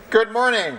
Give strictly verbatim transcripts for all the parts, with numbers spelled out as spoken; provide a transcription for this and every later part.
Good morning.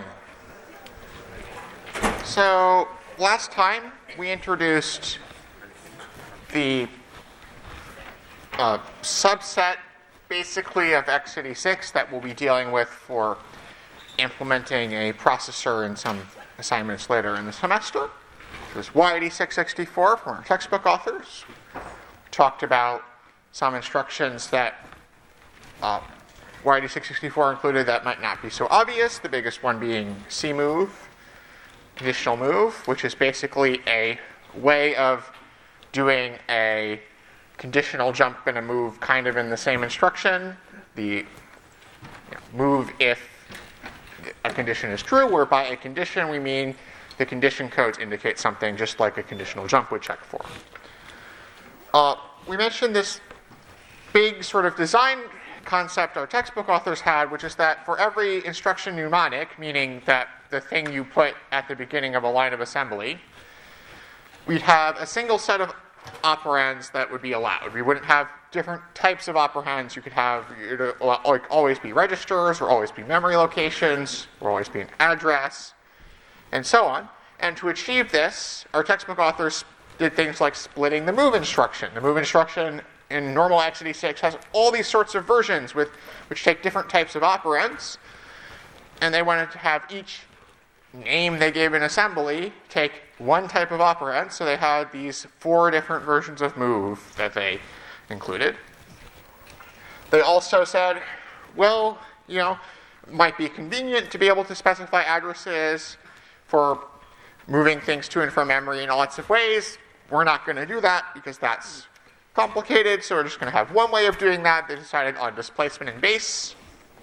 So last time we introduced the uh, subset basically of x eighty-six that we'll be dealing with for implementing a processor in some assignments later in the semester. This y eighty-six sixty-four from our textbook authors. We talked about some instructions that uh, y eighty-six sixty-four included that might not be so obvious, the biggest one being cmove, conditional move, which is basically a way of doing a conditional jump and a move kind of in the same instruction. The you know, move if a condition is true, where by a condition we mean the condition codes indicate something just like a conditional jump would check for. Uh, we mentioned this big sort of design concept our textbook authors had, which is that for every instruction mnemonic, meaning that the thing you put at the beginning of a line of assembly, we'd have a single set of operands that would be allowed. We wouldn't have different types of operands. You could have it'd like always be registers, or always be memory locations, or always be an address, and so on. And to achieve this, our textbook authors did things like splitting the move instruction. The move instruction in normal x eighty-six has all these sorts of versions with which take different types of operands, and they wanted to have each name they gave in assembly take one type of operand, so they had these four different versions of move that they included. They also said, well, you know, it might be convenient to be able to specify addresses for moving things to and from memory in lots of ways. We're not going to do that because that's complicated, so we're just going to have one way of doing that. They decided on displacement and base.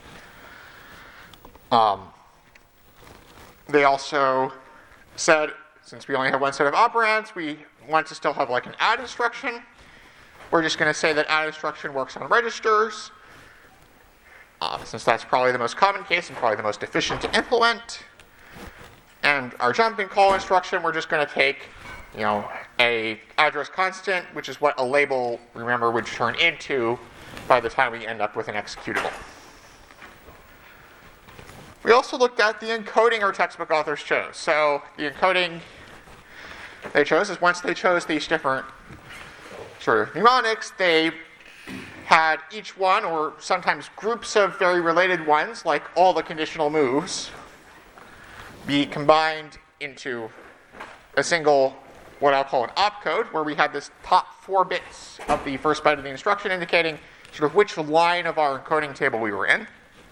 Um, they also said, since we only have one set of operands, we want to still have like an add instruction. We're just going to say that add instruction works on registers, uh, since that's probably the most common case and probably the most efficient to implement. And our jump and call instruction, we're just going to take you know, a address constant, which is what a label, remember, would turn into by the time we end up with an executable. We also looked at the encoding our textbook authors chose. So the encoding they chose is once they chose these different sort of mnemonics, they had each one, or sometimes groups of very related ones, like all the conditional moves, be combined into a single, what I'll call an opcode, where we had this top four bits of the first byte of the instruction indicating sort of which line of our encoding table we were in.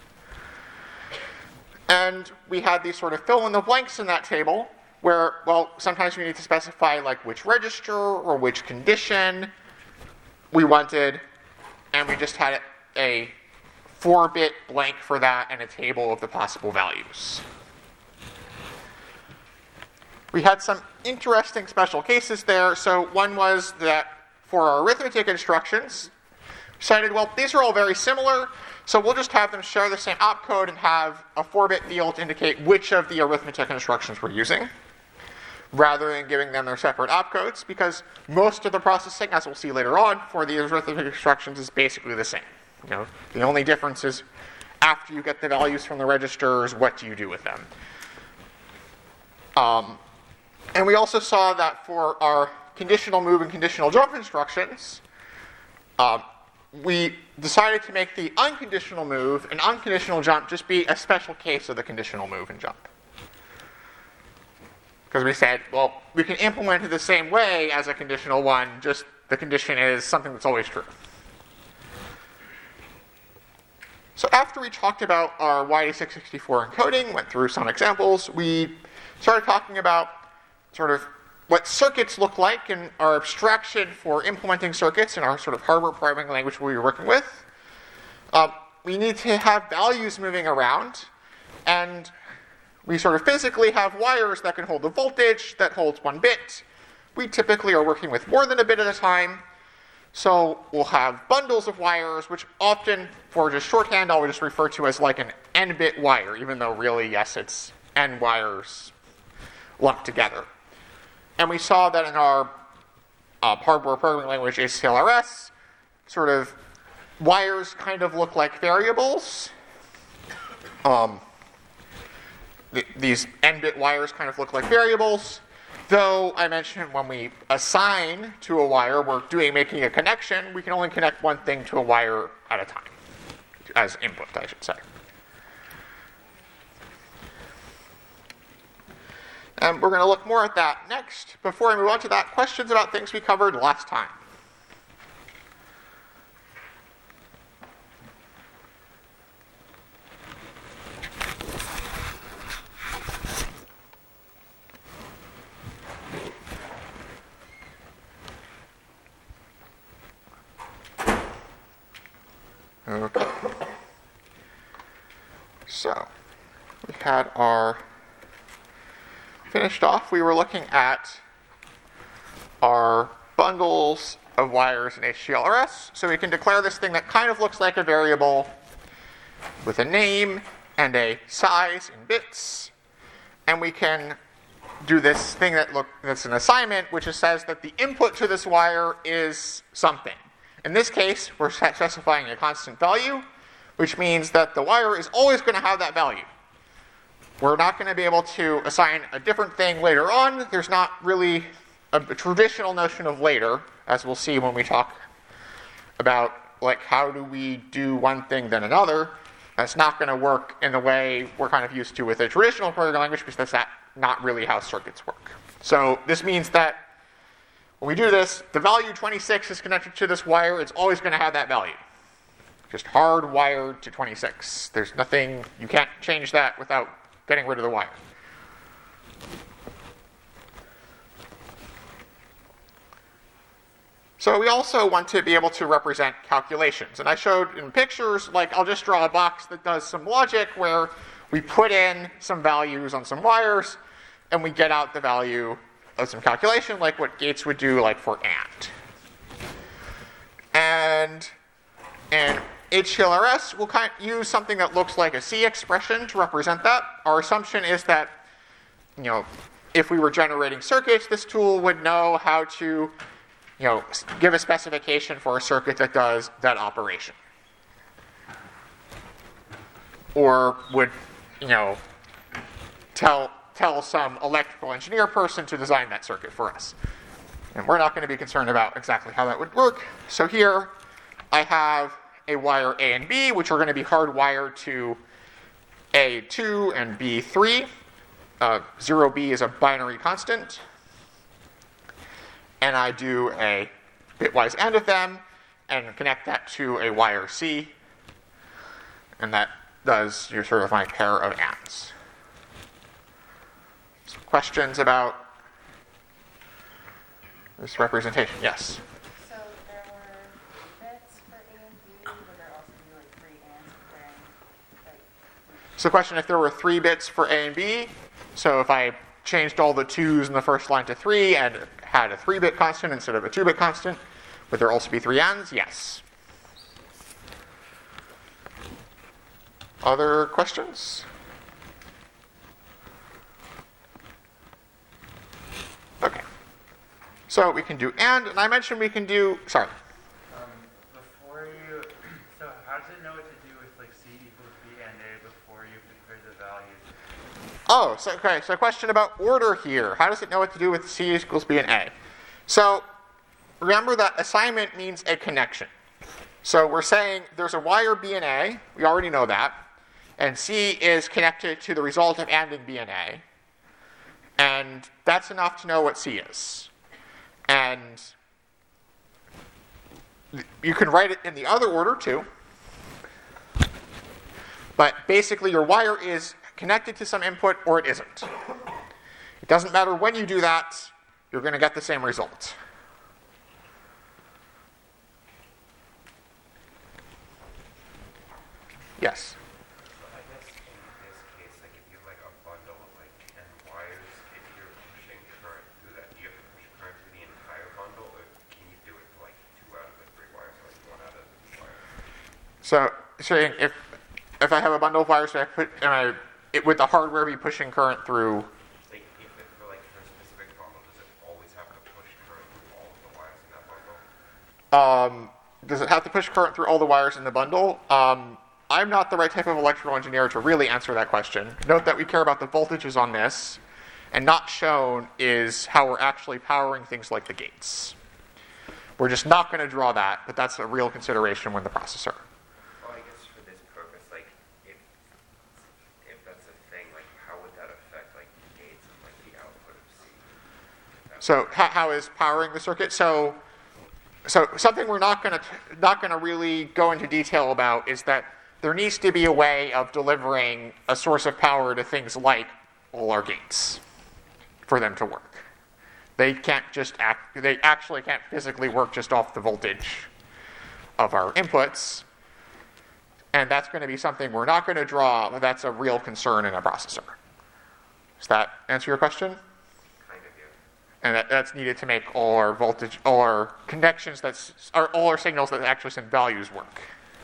And we had these sort of fill in the blanks in that table where, well, sometimes we need to specify like which register or which condition we wanted, and we just had a four-bit blank for that and a table of the possible values. We had some interesting special cases there. So one was that for our arithmetic instructions, we decided, well, these are all very similar, so we'll just have them share the same opcode and have a four-bit field to indicate which of the arithmetic instructions we're using, rather than giving them their separate opcodes, because most of the processing, as we'll see later on, for the arithmetic instructions is basically the same. You know, the only difference is after you get the values from the registers, what do you do with them? Um, And we also saw that for our conditional move and conditional jump instructions, uh, we decided to make the unconditional move and unconditional jump just be a special case of the conditional move and jump. Because we said, well, we can implement it the same way as a conditional one, just the condition is something that's always true. So after we talked about our y eighty-six sixty-four encoding, went through some examples, we started talking about sort of what circuits look like and our abstraction for implementing circuits in our sort of hardware programming language we were working with. Uh, we need to have values moving around, and we sort of physically have wires that can hold the voltage that holds one bit. We typically are working with more than a bit at a time, so we'll have bundles of wires, which often, for just shorthand, I'll just refer to as like an n-bit wire, even though really, yes, it's n wires lumped together. And we saw that in our uh, hardware programming language, A C L R S, sort of wires kind of look like variables. Um, th these n-bit wires kind of look like variables. Though I mentioned when we assign to a wire, we're doing making a connection, we can only connect one thing to a wire at a time, as input, I should say. And we're going to look more at that next. Before I move on to that, questions about things we covered last time? Okay. So, we had our finished off. We were looking at our bundles of wires in H T L R S. So we can declare this thing that kind of looks like a variable with a name and a size in bits. And we can do this thing that look that's an assignment, which says that the input to this wire is something. In this case, we're specifying a constant value, which means that the wire is always going to have that value. We're not going to be able to assign a different thing later on. There's not really a, a traditional notion of later, as we'll see when we talk about like how do we do one thing then another. That's not going to work in the way we're kind of used to with a traditional programming language, because that's not, not really how circuits work. So this means that when we do this, the value twenty-six is connected to this wire. It's always going to have that value. Just hardwired to twenty-six. There's nothing, you can't change that without getting rid of the wire. So we also want to be able to represent calculations. And I showed in pictures, like I'll just draw a box that does some logic where we put in some values on some wires and we get out the value of some calculation, like what Gates would do like for AND. And in H T L R S, we'll kind of use something that looks like a C expression to represent that. Our assumption is that, you know, if we were generating circuits, this tool would know how to, you know, give a specification for a circuit that does that operation. Or would, you know, tell tell some electrical engineer person to design that circuit for us. And we're not going to be concerned about exactly how that would work. So here I have a wire A and B, which are going to be hardwired to A two and B three. Uh, zero B is a binary constant. And I do a bitwise AND of them and connect that to a wire C. And that does your sort of my pair of ANDs. Some questions about this representation? Yes? So there were bits for A and B, would there also be like three ANDs comparing? Like, so the question, if there were three bits for A and B, so if I changed all the twos in the first line to three and had a three-bit constant instead of a two-bit constant, would there also be three ANDs? Yes. Other questions? Okay. So we can do AND, and I mentioned we can do, sorry. Um, before you, so how does it know what to do with like C equals B and A before you declare the values? Oh, so, okay, so a question about order here. How does it know what to do with C equals B and A? So remember that assignment means a connection. So we're saying there's a wire B and A, we already know that, and C is connected to the result of ANDing B and A. And that's enough to know what C is. And you can write it in the other order too. But basically your wire is connected to some input or it isn't. It doesn't matter when you do that, you're going to get the same result. Yes? I guess in this case, like if you have like a bundle of like ten wires, if you're pushing current through that, do you have to push current through the entire bundle, or can you do it for like two out of the three wires, or like one out of the wires? So, so if if I have a bundle of wires, I put, am I, it, would the hardware be pushing current through? Like if it, for like for a specific bundle, does it always have to push current through all of the wires in that bundle? Um, does it have to push current through all the wires in the bundle? Um, I'm not the right type of electrical engineer to really answer that question. Note that we care about the voltages on this, and not shown is how we're actually powering things like the gates. We're just not going to draw that, but that's a real consideration when the processor. Well, I guess for this purpose, like, if if that's a thing, like, how would that affect, like, the gates and, like, the output of C? That So how, how is powering the circuit? So, so something we're not going to not going to really go into detail about is that there needs to be a way of delivering a source of power to things like all our gates for them to work. They can't just act, they actually can't physically work just off the voltage of our inputs. And that's going to be something we're not going to draw, but that's a real concern in a processor. Does that answer your question? kind of, yeah. And that, that's needed to make all our voltage, all our connections, that's, or all our signals that actually send values work.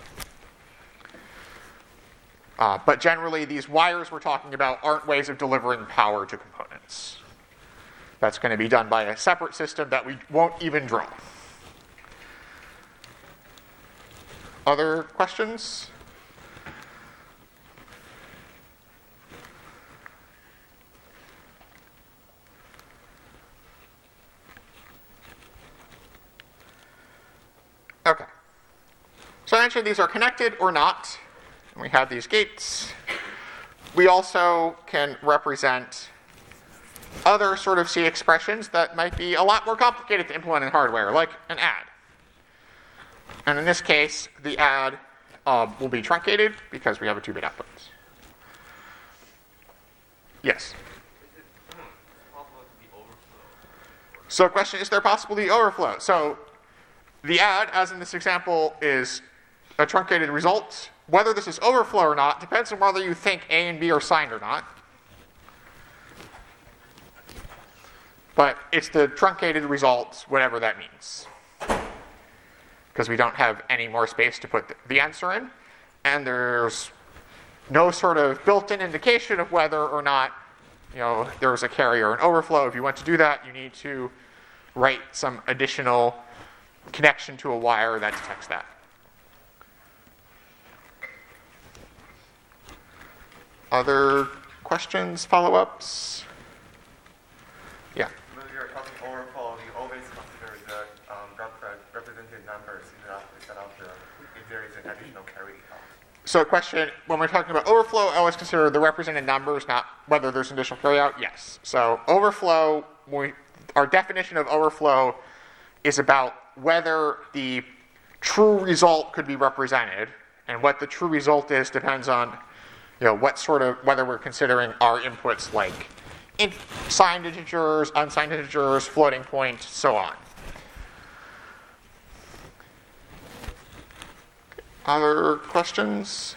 Uh, but generally, these wires we're talking about aren't ways of delivering power to components. That's going to be done by a separate system that we won't even draw. Other questions? Okay. So I mentioned these are connected or not. And we have these gates. We also can represent other sort of C expressions that might be a lot more complicated to implement in hardware, like an add. And in this case, the add uh, will be truncated because we have a two-bit output. Yes? So the question, is there possible to be overflow? So the add, as in this example, is a truncated result. Whether this is overflow or not depends on whether you think A and B are signed or not. But it's the truncated result, whatever that means. Because we don't have any more space to put the answer in. And there's no sort of built-in indication of whether or not, you know, there's a carry or an overflow. If you want to do that, you need to write some additional connection to a wire that detects that. Other questions, follow-ups? Yeah. When you're talking overflow, you always consider the um, rep- represented numbers instead of the, if there is an additional carry out. So a question, when we're talking about overflow, I always consider the represented numbers, not whether there's an additional carryout. Yes. So overflow, we, our definition of overflow is about whether the true result could be represented, and what the true result is depends on, you know, what sort of, whether we're considering our inputs like in, signed integers, unsigned integers, floating point, so on. Other questions?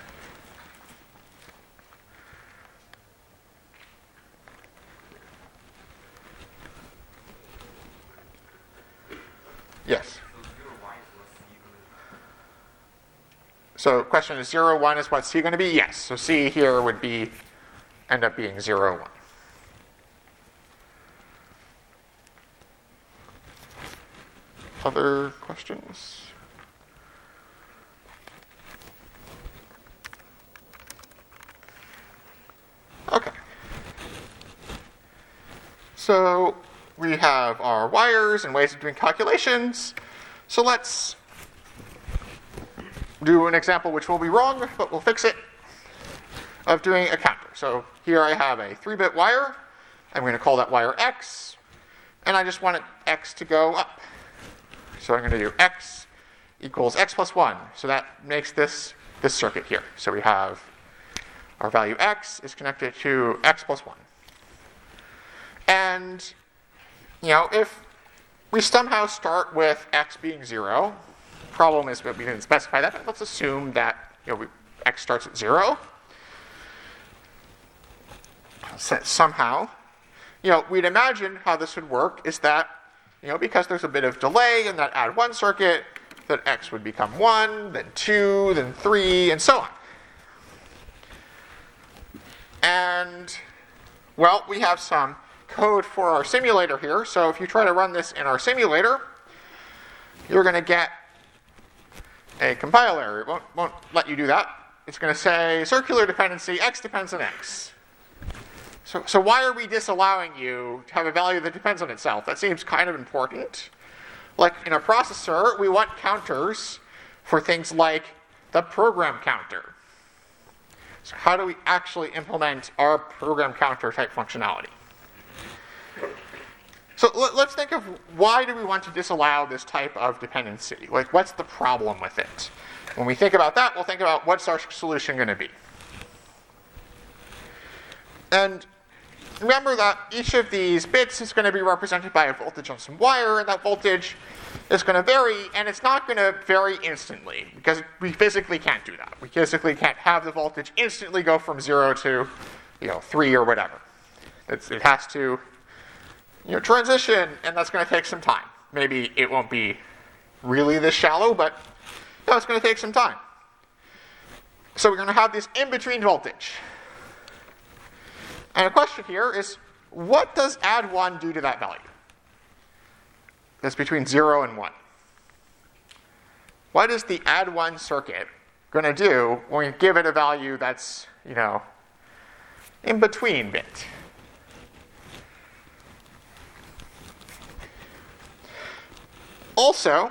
Yes. So question is zero, one is what C going to be? Yes. So C here would be, end up being zero, one. Other questions? Okay. So we have our wires and ways of doing calculations. So let's do an example which will be wrong, but we'll fix it, of doing a counter. So here I have a three-bit wire. I'm going to call that wire X, and I just want it X to go up. So I'm going to do X equals X plus one. So that makes this this circuit here. So we have our value X is connected to X plus one. And, you know, if we somehow start with X being zero, problem is that we didn't specify that, but let's assume that, you know, we, X starts at zero. So somehow, you know, we'd imagine how this would work is that, you know, because there's a bit of delay in that add one circuit, that X would become one, then two, then three, and so on. And, well, we have some code for our simulator here. So if you try to run this in our simulator, you're going to get a compile error. It won't, won't let you do that. It's going to say circular dependency, x depends on x. So, so why are we disallowing you to have a value that depends on itself? That seems kind of important. Like in a processor, we want counters for things like the program counter. So how do we actually implement our program counter type functionality? So let, let's think of why do we want to disallow this type of dependency? Like, what's the problem with it? When we think about that, we'll think about what's our solution going to be. And remember that each of these bits is going to be represented by a voltage on some wire, and that voltage is going to vary, and it's not going to vary instantly, because we physically can't do that. We physically can't have the voltage instantly go from zero to, you know, three or whatever. It's, it has to, you know, transition, and that's going to take some time. Maybe it won't be really this shallow, but no, it's going to take some time. So we're going to have this in-between voltage. And the question here is, what does add one do to that value? That's between zero and one. What is the add one circuit going to do when we give it a value that's, you know, in between bit? Also,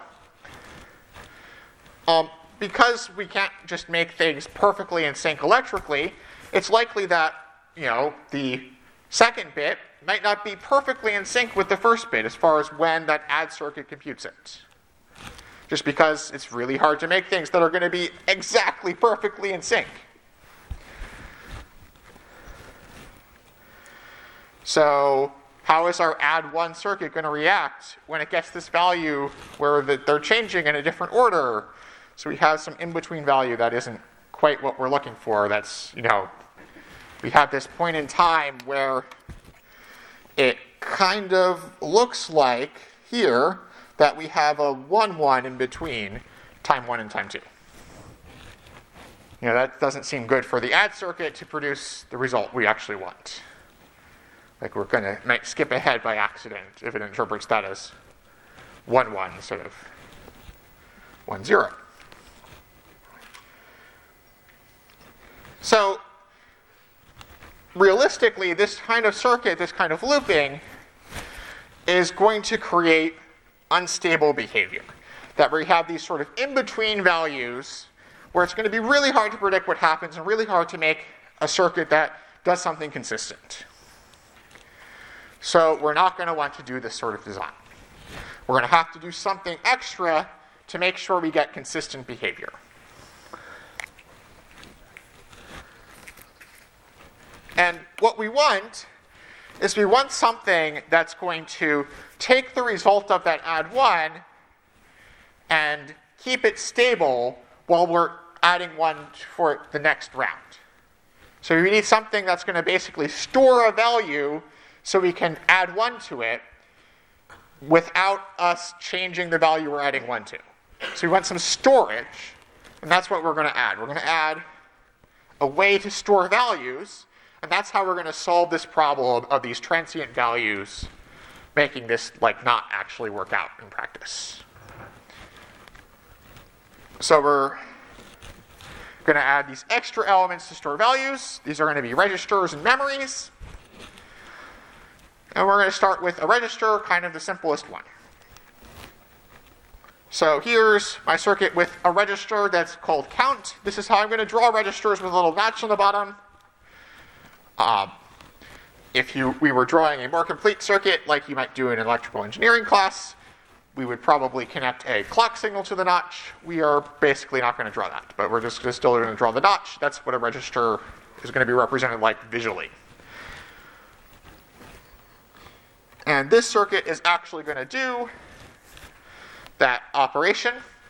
um, because we can't just make things perfectly in sync electrically, it's likely that, you know, the second bit might not be perfectly in sync with the first bit as far as when that add circuit computes it. Just because it's really hard to make things that are going to be exactly perfectly in sync. So how is our add one circuit going to react when it gets this value where the, they're changing in a different order? So we have some in-between value that isn't quite what we're looking for. That's, you know, we have this point in time where it kind of looks like here that we have a one one in between time one and time two. You know, that doesn't seem good for the add circuit to produce the result we actually want. Like we're going to might skip ahead by accident if it interprets that as one one instead of one zero. So realistically, this kind of circuit, this kind of looping, is going to create unstable behavior. That we have these sort of in-between values where it's going to be really hard to predict what happens and really hard to make a circuit that does something consistent. So we're not going to want to do this sort of design. We're going to have to do something extra to make sure we get consistent behavior. And what we want is we want something that's going to take the result of that add one and keep it stable while we're adding one for the next round. So we need something that's going to basically store a value so we can add one to it without us changing the value we're adding one to. So we want some storage, and that's what we're going to add. We're going to add a way to store values, and that's how we're going to solve this problem of these transient values making this like not actually work out in practice. So we're going to add these extra elements to store values. These are going to be registers and memories. And we're going to start with a register, kind of the simplest one. So here's my circuit with a register that's called count. This is how I'm going to draw registers with a little notch on the bottom. Um, if you, we were drawing a more complete circuit, like you might do in an electrical engineering class, we would probably connect a clock signal to the notch. We are basically not going to draw that, but we're just still going to draw the notch. That's what a register is going to be represented like visually. And this circuit is actually going to do that operation.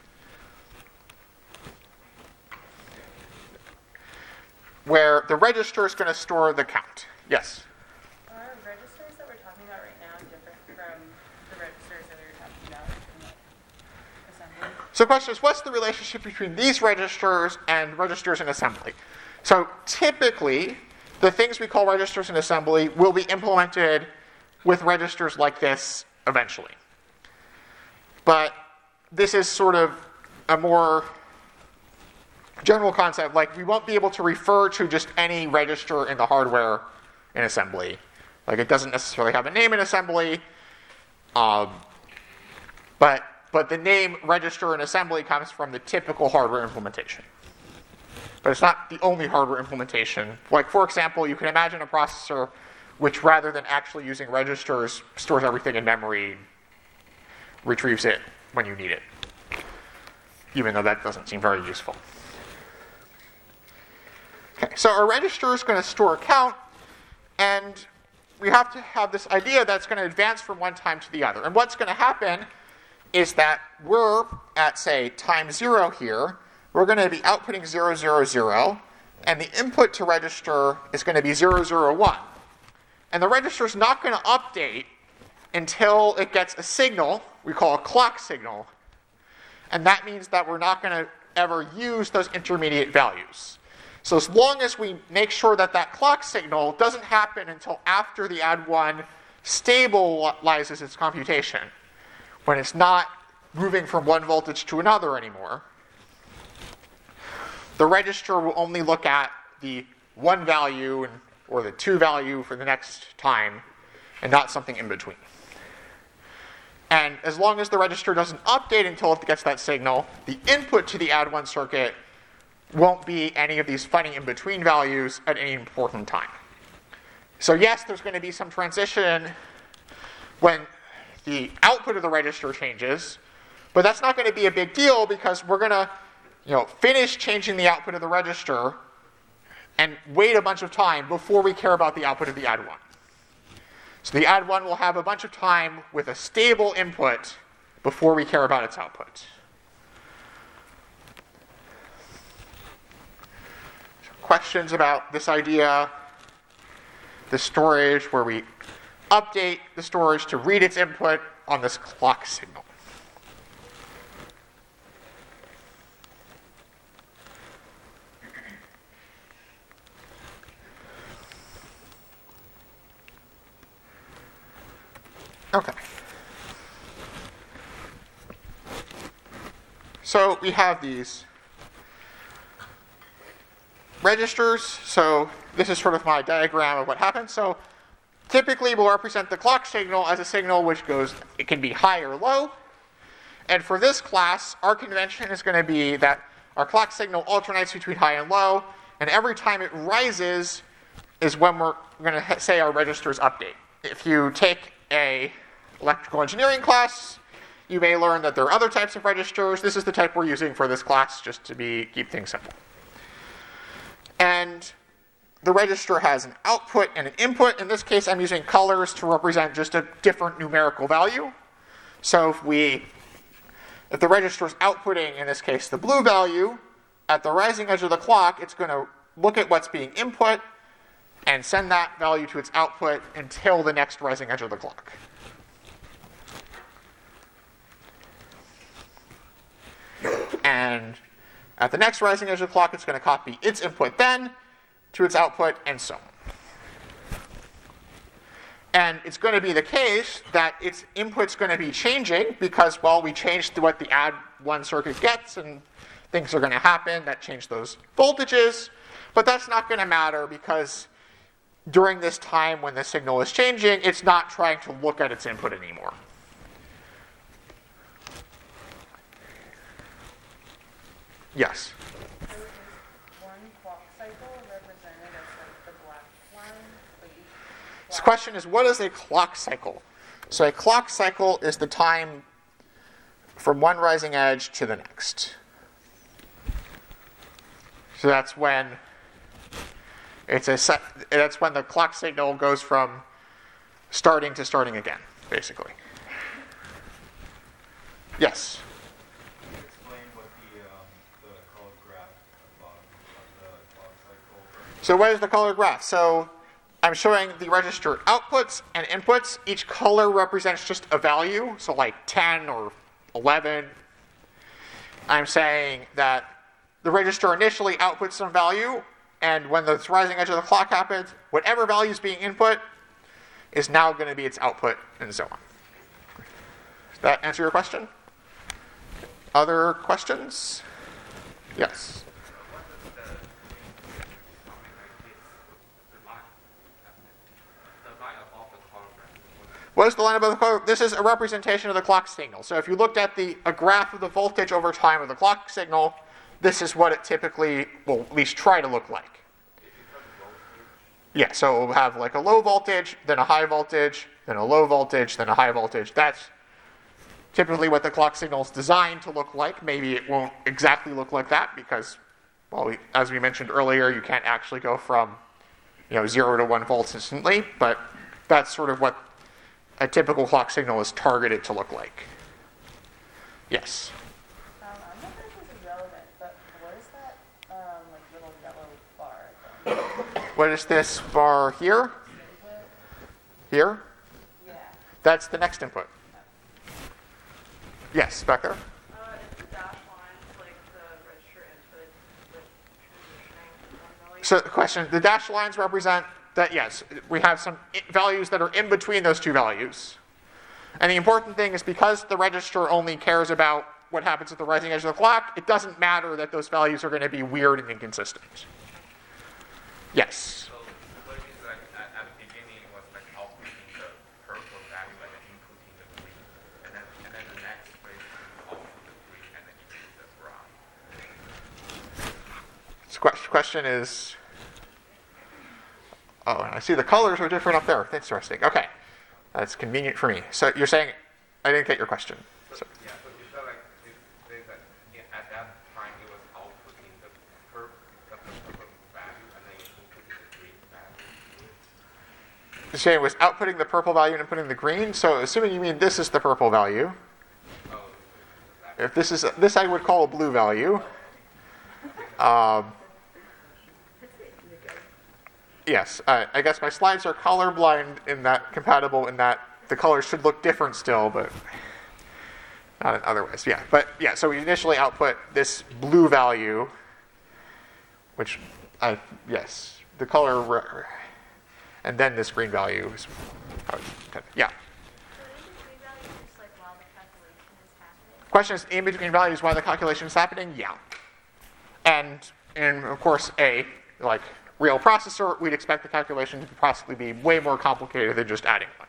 Where the register is going to store the count. Yes? Are registers that we're talking about right now different from the registers that we were talking about in the assembly? So the question is, what's the relationship between these registers and registers in assembly? So typically, the things we call registers in assembly will be implemented with registers like this eventually. But this is sort of a more general concept, like we won't be able to refer to just any register in the hardware in assembly. Like it doesn't necessarily have a name in assembly, um, but, but the name register in assembly comes from the typical hardware implementation. But it's not the only hardware implementation. Like for example, you can imagine a processor which rather than actually using registers, stores everything in memory, retrieves it when you need it, even though that doesn't seem very useful. Okay, so our register is going to store a count, and we have to have this idea that's going to advance from one time to the other. And what's going to happen is that we're at, say, time zero here. We're going to be outputting zero, zero, zero, and the input to register is going to be zero, zero, one. And the register is not going to update until it gets a signal we call a clock signal. And that means that we're not going to ever use those intermediate values. So as long as we make sure that that clock signal doesn't happen until after the add one stabilizes its computation, when it's not moving from one voltage to another anymore, the register will only look at the one value and, or the two value for the next time, and not something in between. And as long as the register doesn't update until it gets that signal, the input to the add one circuit won't be any of these funny in-between values at any important time. So yes, there's going to be some transition when the output of the register changes, but that's not going to be a big deal because we're going to, you know, finish changing the output of the register and wait a bunch of time before we care about the output of the add one. So the add one will have a bunch of time with a stable input before we care about its output. So questions about this idea, the storage, where we update the storage to read its input on this clock signal. Okay. So we have these registers. So this is sort of my diagram of what happens. So typically we'll represent the clock signal as a signal which goes, it can be high or low. And for this class, our convention is going to be that our clock signal alternates between high and low, and every time it rises is when we're going to say our registers update. If you take a electrical engineering class, you may learn that there are other types of registers. This is the type we're using for this class, just to be keep things simple. And the register has an output and an input. In this case, I'm using colors to represent just a different numerical value. So if we, if the register is outputting, in this case, the blue value, at the rising edge of the clock, it's going to look at what's being input and send that value to its output until the next rising edge of the clock. And at the next rising edge of the clock, it's going to copy its input then to its output, and so on. And it's going to be the case that its input's going to be changing because, well, we changed what the add one circuit gets, and things are going to happen that change those voltages. But that's not going to matter because during this time when the signal is changing, it's not trying to look at its input anymore. Yes? So is one clock cycle represented as like the black line? Like each This black- question is, what is a clock cycle? So a clock cycle is the time from one rising edge to the next. So that's when it's a set, that's when the clock signal goes from starting to starting again, basically. Yes? Can you explain what the, um, the colored graph at the bottom of the clock cycle? So what is the color graph? So I'm showing the register outputs and inputs. Each color represents just a value, so like ten or eleven. I'm saying that the register initially outputs some value, and when the rising edge of the clock happens, whatever value is being input is now going to be its output, and so on. Does that answer your question? Other questions? Yes. What is the line above the clock? This is a representation of the clock signal. So if you looked at the a graph of the voltage over time of the clock signal, this is what it typically will at least try to look like. Yeah, so it will have like a low voltage, then a high voltage, then a low voltage, then a high voltage. That's typically what the clock signal is designed to look like. Maybe it won't exactly look like that because, well, we, as we mentioned earlier, you can't actually go from, you know, zero to one volts instantly, but that's sort of what a typical clock signal is targeted to look like. Yes? Um, I'm not sure if this is relevant, but what is that, um, like little yellow bar thing? What is this bar here? Input? Here? Yeah. That's the next input. Yes, back there? Uh, it's the dash lines, like the register input with transitioning value. So the question, the dashed lines represent that, yes, we have some i- values that are in between those two values. And the important thing is because the register only cares about what happens at the rising edge of the clock, it doesn't matter that those values are going to be weird and inconsistent. Yes? So what it is like at, at the beginning it was like outputting the purple value and then inputting the green. And then and then the next phase is output the green and then input the brown. So que- question is, oh, and I see the colors are different up there. That's interesting. Okay. That's convenient for me. So you're saying, I didn't get your question. So, So, yeah, so you felt like this says that yeah, at that time it was outputting the purple the purple value and then inputting the green value. you're saying it was outputting the purple value and inputting the green. So assuming you mean this is the purple value. Oh, If this is, this I would call a blue value. Um, yes, I, I guess my slides are colorblind in that, compatible in that the colors should look different still, but not in other ways. Yeah, but yeah, so we initially output this blue value, which I, yes, the color, re- and then this green value is, how it's intended. Yeah. So in between values, just like while the calculation is happening. Question is, in between values, while the calculation is happening? Yeah. And in, of course, a like real processor, we'd expect the calculation to possibly be way more complicated than just adding one.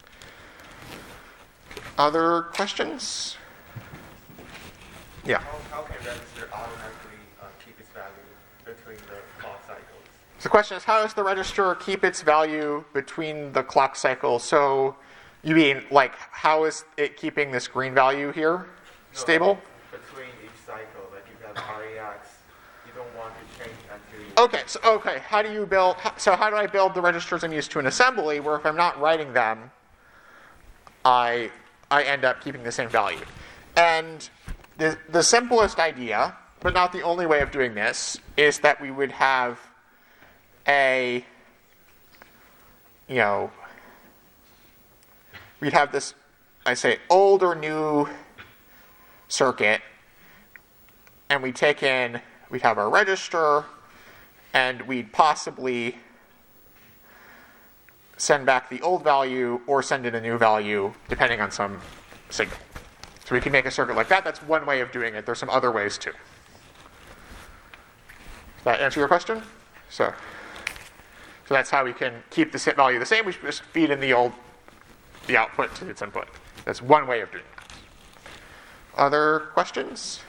Other questions? Yeah. How, how can register automatically uh, keep its value between the clock cycles? So the question is, how does the register keep its value between the clock cycles? So you mean, like, how is it keeping this green value here stable? No, between each cycle, like you have R A X, you don't want to change until you... Okay, so okay, how do you build, so how do I build the registers I'm used to in assembly, where if I'm not writing them, I I end up keeping the same value. And the, the simplest idea, but not the only way of doing this, is that we would have a, you know, we'd have this, I say, old or new circuit, and we take in, we'd have our register, and we'd possibly send back the old value or send in a new value, depending on some signal. So we can make a circuit like that. That's one way of doing it. There's some other ways too. Does that answer your question? So, so that's how we can keep the value the same. We just feed in the old, the output to its input. That's one way of doing that. Other questions?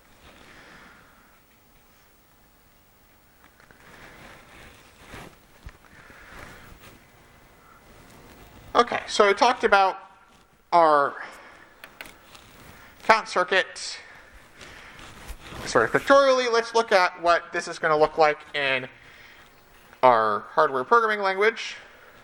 Okay, so I talked about our count circuit. Sort of pictorially, let's look at what this is going to look like in our hardware programming language.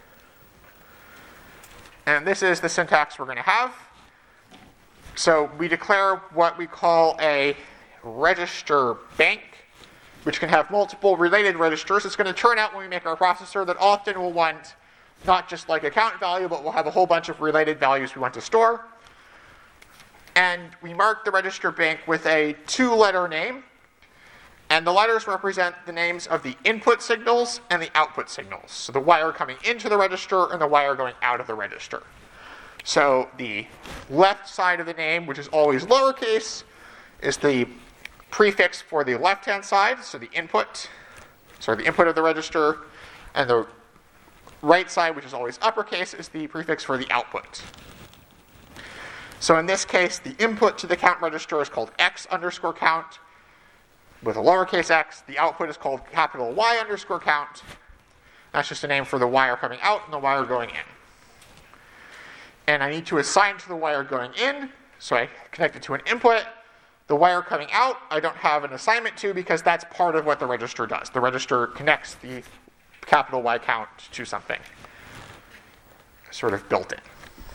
And this is the syntax we're going to have. So we declare what we call a register bank, which can have multiple related registers. It's going to turn out when we make our processor that often we'll want not just like a count value, but we'll have a whole bunch of related values we want to store. And we mark the register bank with a two-letter name. And the letters represent the names of the input signals and the output signals. So the wire coming into the register and the wire going out of the register. So the left side of the name, which is always lowercase, is the prefix for the left-hand side, so the input, sorry, the input of the register, and the right side, which is always uppercase, is the prefix for the output. So in this case, the input to the count register is called x underscore count with a lowercase x. The output is called capital Y underscore count. That's just a name for the wire coming out and the wire going in. And I need to assign to the wire going in, so I connect it to an input. The wire coming out, I don't have an assignment to because that's part of what the register does. The register connects the capital Y count to something, sort of built in.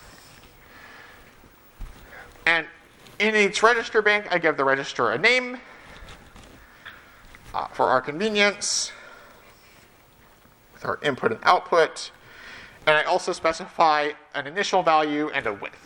And in each register bank, I give the register a name uh, for our convenience with our input and output. And I also specify an initial value and a width.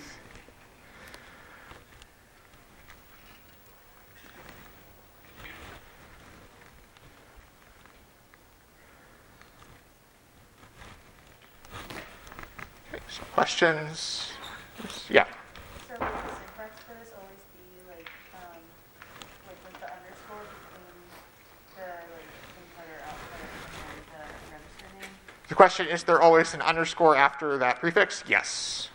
Okay, so questions? Yeah. So would the syntax for this always be like, um, like with the underscore between the like input or output and the register name? The question, is there always an underscore after that prefix? Yes.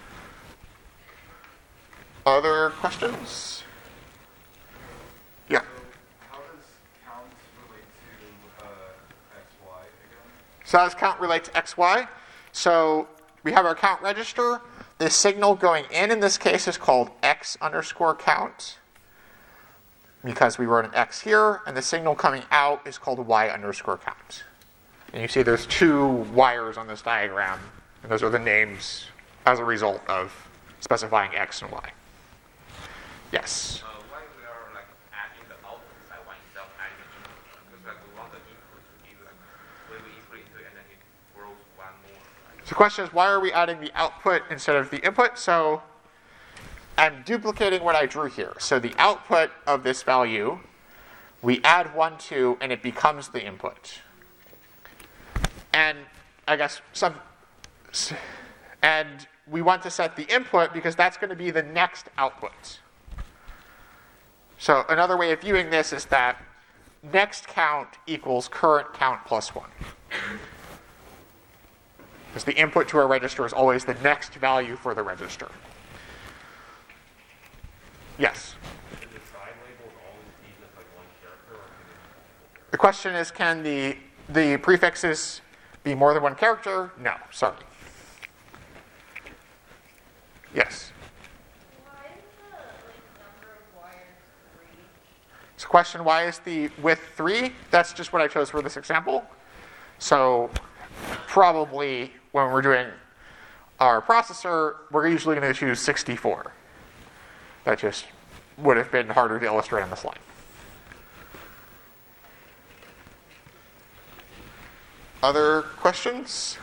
Other questions? Yeah. So how does count relate to uh, X Y again? So how does count relate to X Y? So we have our count register. The signal going in in this case is called X underscore count because we wrote an X here, and the signal coming out is called Y underscore count. And you see there's two wires on this diagram, and those are the names as a result of specifying X and Y. Yes? Uh, why we are like adding the output side one itself, adding the input? Because like we want the input to be like when we input into it and then it grows one more. Right? So the question is, why are we adding the output instead of the input? So I'm duplicating what I drew here. So the output of this value, we add one to, and it becomes the input. And I guess some, and we want to set the input because that's going to be the next output. So another way of viewing this is that next count equals current count plus one. Because the input to a register is always the next value for the register. Yes? Should the side labels always be just like one character, or can it be multiple? The question is, can the, the prefixes be more than one character? No, sorry. Yes? Why is the like number of wires three? So question, why is the width three? That's just what I chose for this example. So probably when we're doing our processor, we're usually going to choose sixty-four. That just would have been harder to illustrate on the slide. Other questions?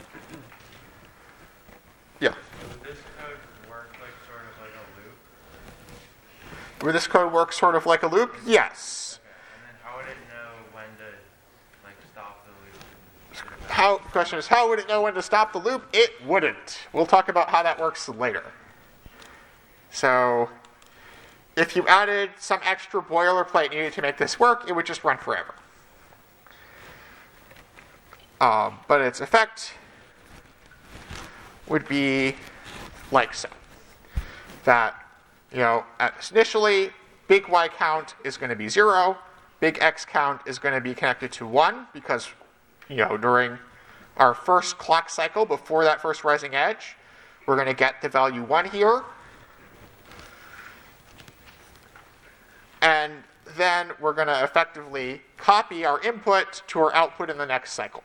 Yeah. Would this code work like sort of like a loop? Would this code work sort of like a loop? Yes. Okay. And then how would it know when to like stop the loop? How, the question is, how would it know when to stop the loop? It wouldn't. We'll talk about how that works later. So if you added some extra boilerplate needed to make this work, it would just run forever. Um, but its effect would be like so. That, you know, at initially, big Y count is going to be zero. Big X count is going to be connected to one because, you know, during our first clock cycle before that first rising edge, we're going to get the value one here. And then we're going to effectively copy our input to our output in the next cycle.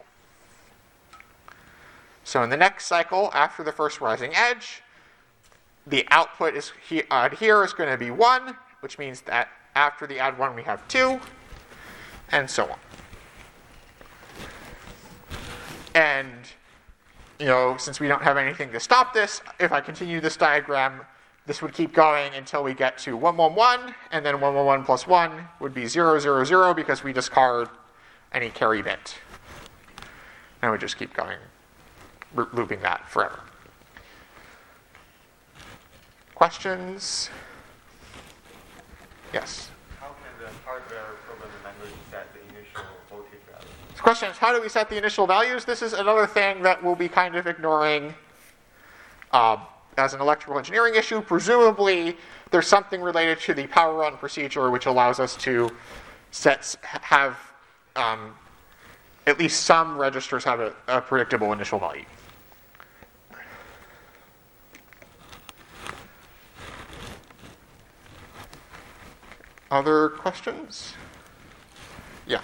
So in the next cycle, after the first rising edge, the output is he, uh, here is going to be one, which means that after the add one, we have two, and so on. And, you know, since we don't have anything to stop this, if I continue this diagram, this would keep going until we get to one, one, one, and then one, one, one plus one would be zero, zero, zero because we discard any carry bit. And we just keep going, looping that forever. Questions? Yes? How can the hardware programming language set the initial voltage value? The question is, how do we set the initial values? This is another thing that we'll be kind of ignoring uh, as an electrical engineering issue. Presumably, there's something related to the power run procedure which allows us to set have um, at least some registers have a, a predictable initial value. Other questions? Yeah.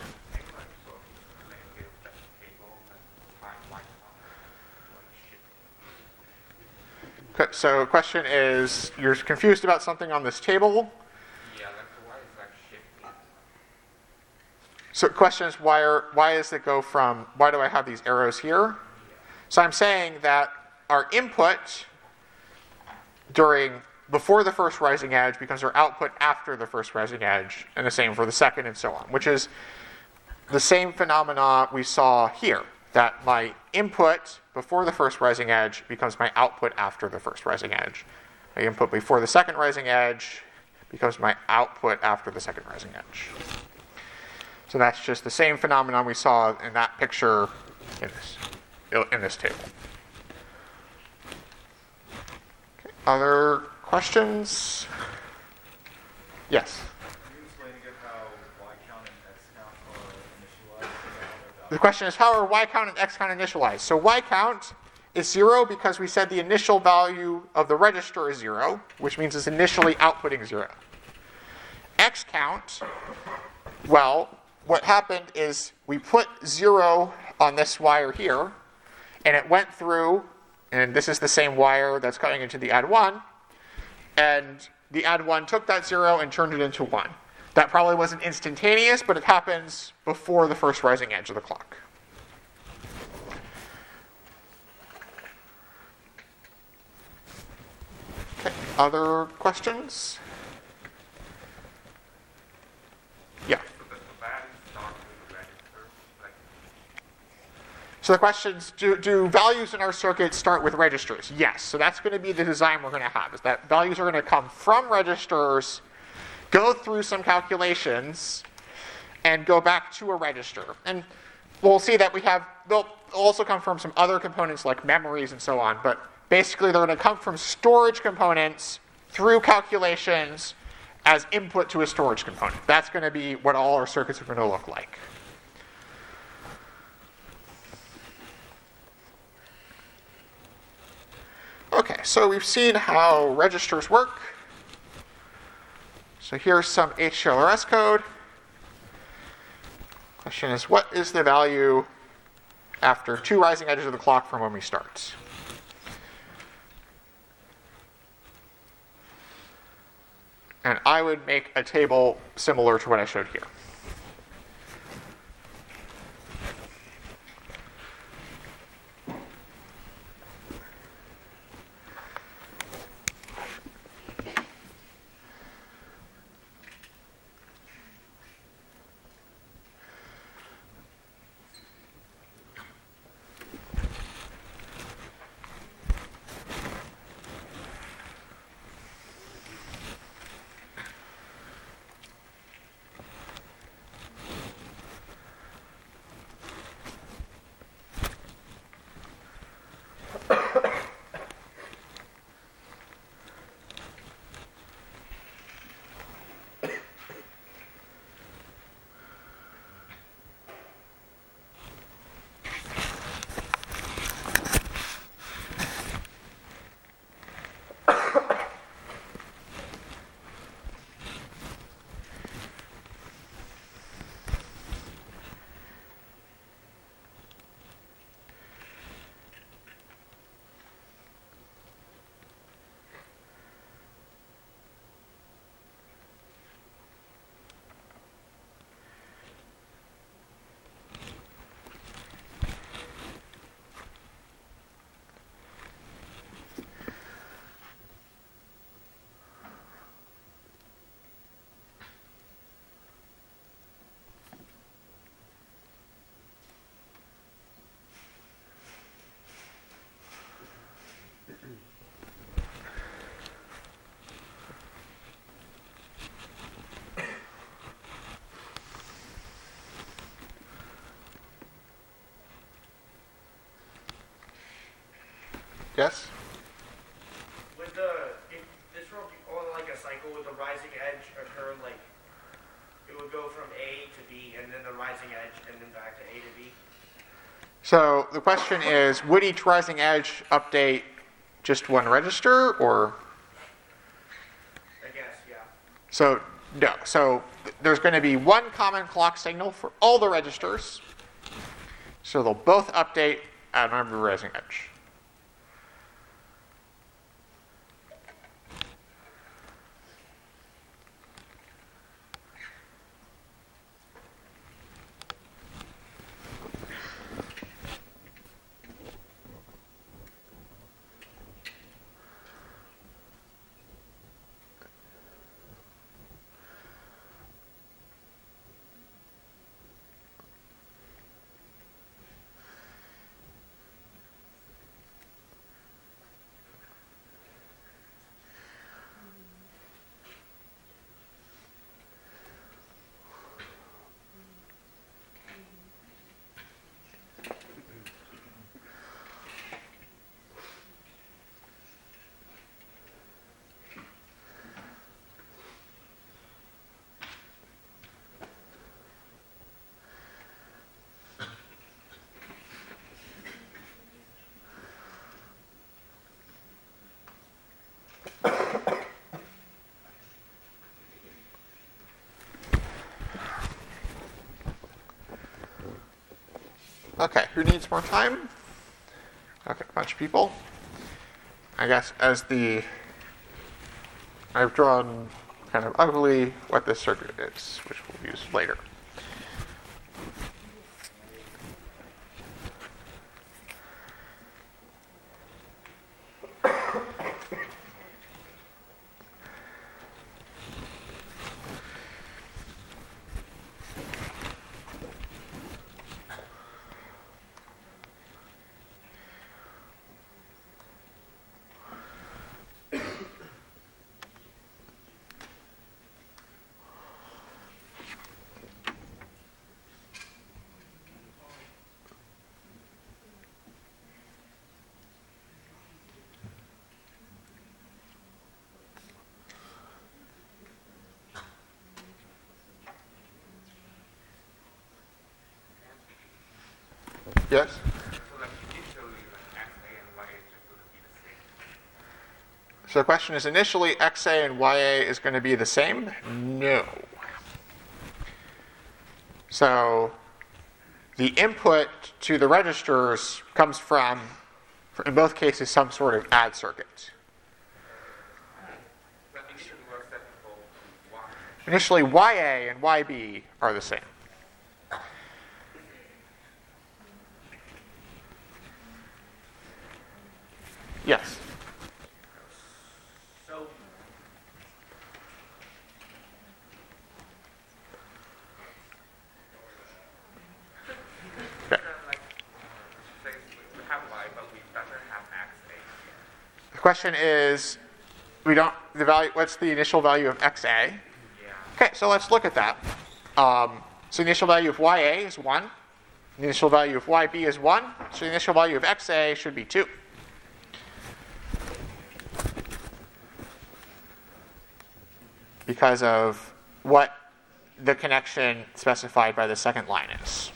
Okay, so question is, you're confused about something on this table. Yeah, like why is that shifting? So the question is, why are why does it go from, why do I have these arrows here? So I'm saying that our input during, before the first rising edge becomes our output after the first rising edge, and the same for the second and so on, which is the same phenomena we saw here, that my input before the first rising edge becomes my output after the first rising edge. My input before the second rising edge becomes my output after the second rising edge. So that's just the same phenomenon we saw in that picture in this, in this table. Okay. Other questions? Yes? Can you explain again how Y count and X count are initialized? The question is, how are Y count and X count initialized? So Y count is zero because we said the initial value of the register is zero, which means it's initially outputting zero. X count, well, what happened is we put zero on this wire here, and it went through, and this is the same wire that's going into the add one, and the add one took that zero and turned it into one. That probably wasn't instantaneous, but it happens before the first rising edge of the clock. Okay, other questions? Yeah. So the, the values start with the register, like So the question is, do, do values in our circuit start with registers? Yes. So that's going to be the design we're going to have, is that values are going to come from registers, go through some calculations, and go back to a register. And we'll see that we have, they'll also come from some other components like memories and so on, but basically they're going to come from storage components through calculations as input to a storage component. That's going to be what all our circuits are going to look like. Okay, so we've seen how registers work. So here's some H T L R S code. Question is, what is the value after two rising edges of the clock from when we start? And I would make a table similar to what I showed here. Yes? Would the, if this were on like a cycle, would the rising edge occur like, it would go from A to B and then the rising edge and then back to A to B? So the question is, would each rising edge update just one register, or? I guess, yeah. So no. So th- there's going to be one common clock signal for all the registers. So they'll both update at every rising edge. Okay, who needs more time? Okay, a bunch of people. I guess as the, I've drawn kind of ugly what this circuit is, which we'll use later. Yes? So like initially, like X A and Y A is just going to be the same. So the question is, initially X A and Y A is going to be the same? No. So the input to the registers comes from, in both cases, some sort of add circuit. But initially we're set for Y. Initially Y A and Y B are the same. Yes. So, Then like, say we have Y, but we doesn't have X A. The question is, we don't, the value, what's the initial value of X A? Yeah. Okay, so let's look at that. Um, so the initial value of Y A is one. The initial value of Y B is one. So the initial value of X A should be two. Because of what the connection specified by the second line is.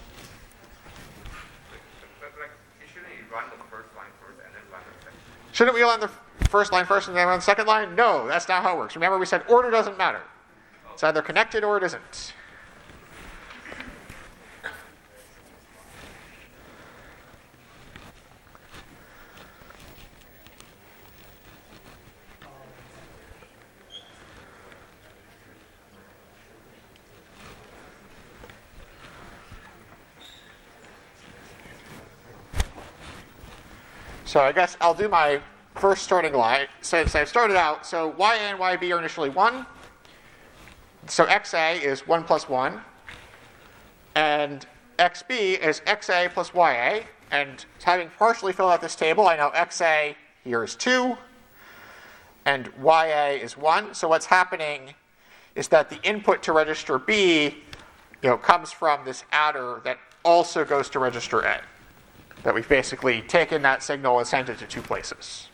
But like, shouldn't you run the first line first and then run the second? Shouldn't we run the first line first and then run the second line? No, that's not how it works. Remember, we said order doesn't matter. It's either connected or it isn't. So I guess I'll do my first starting line since I've started out. So Y A and Y B are initially one. So X A is one plus one. And X B is X A plus Y A. And having partially filled out this table, I know X A here is two. And Y A is one. So what's happening is that the input to register B, you know, comes from this adder that also goes to register A. That we've basically taken that signal and sent it to two places.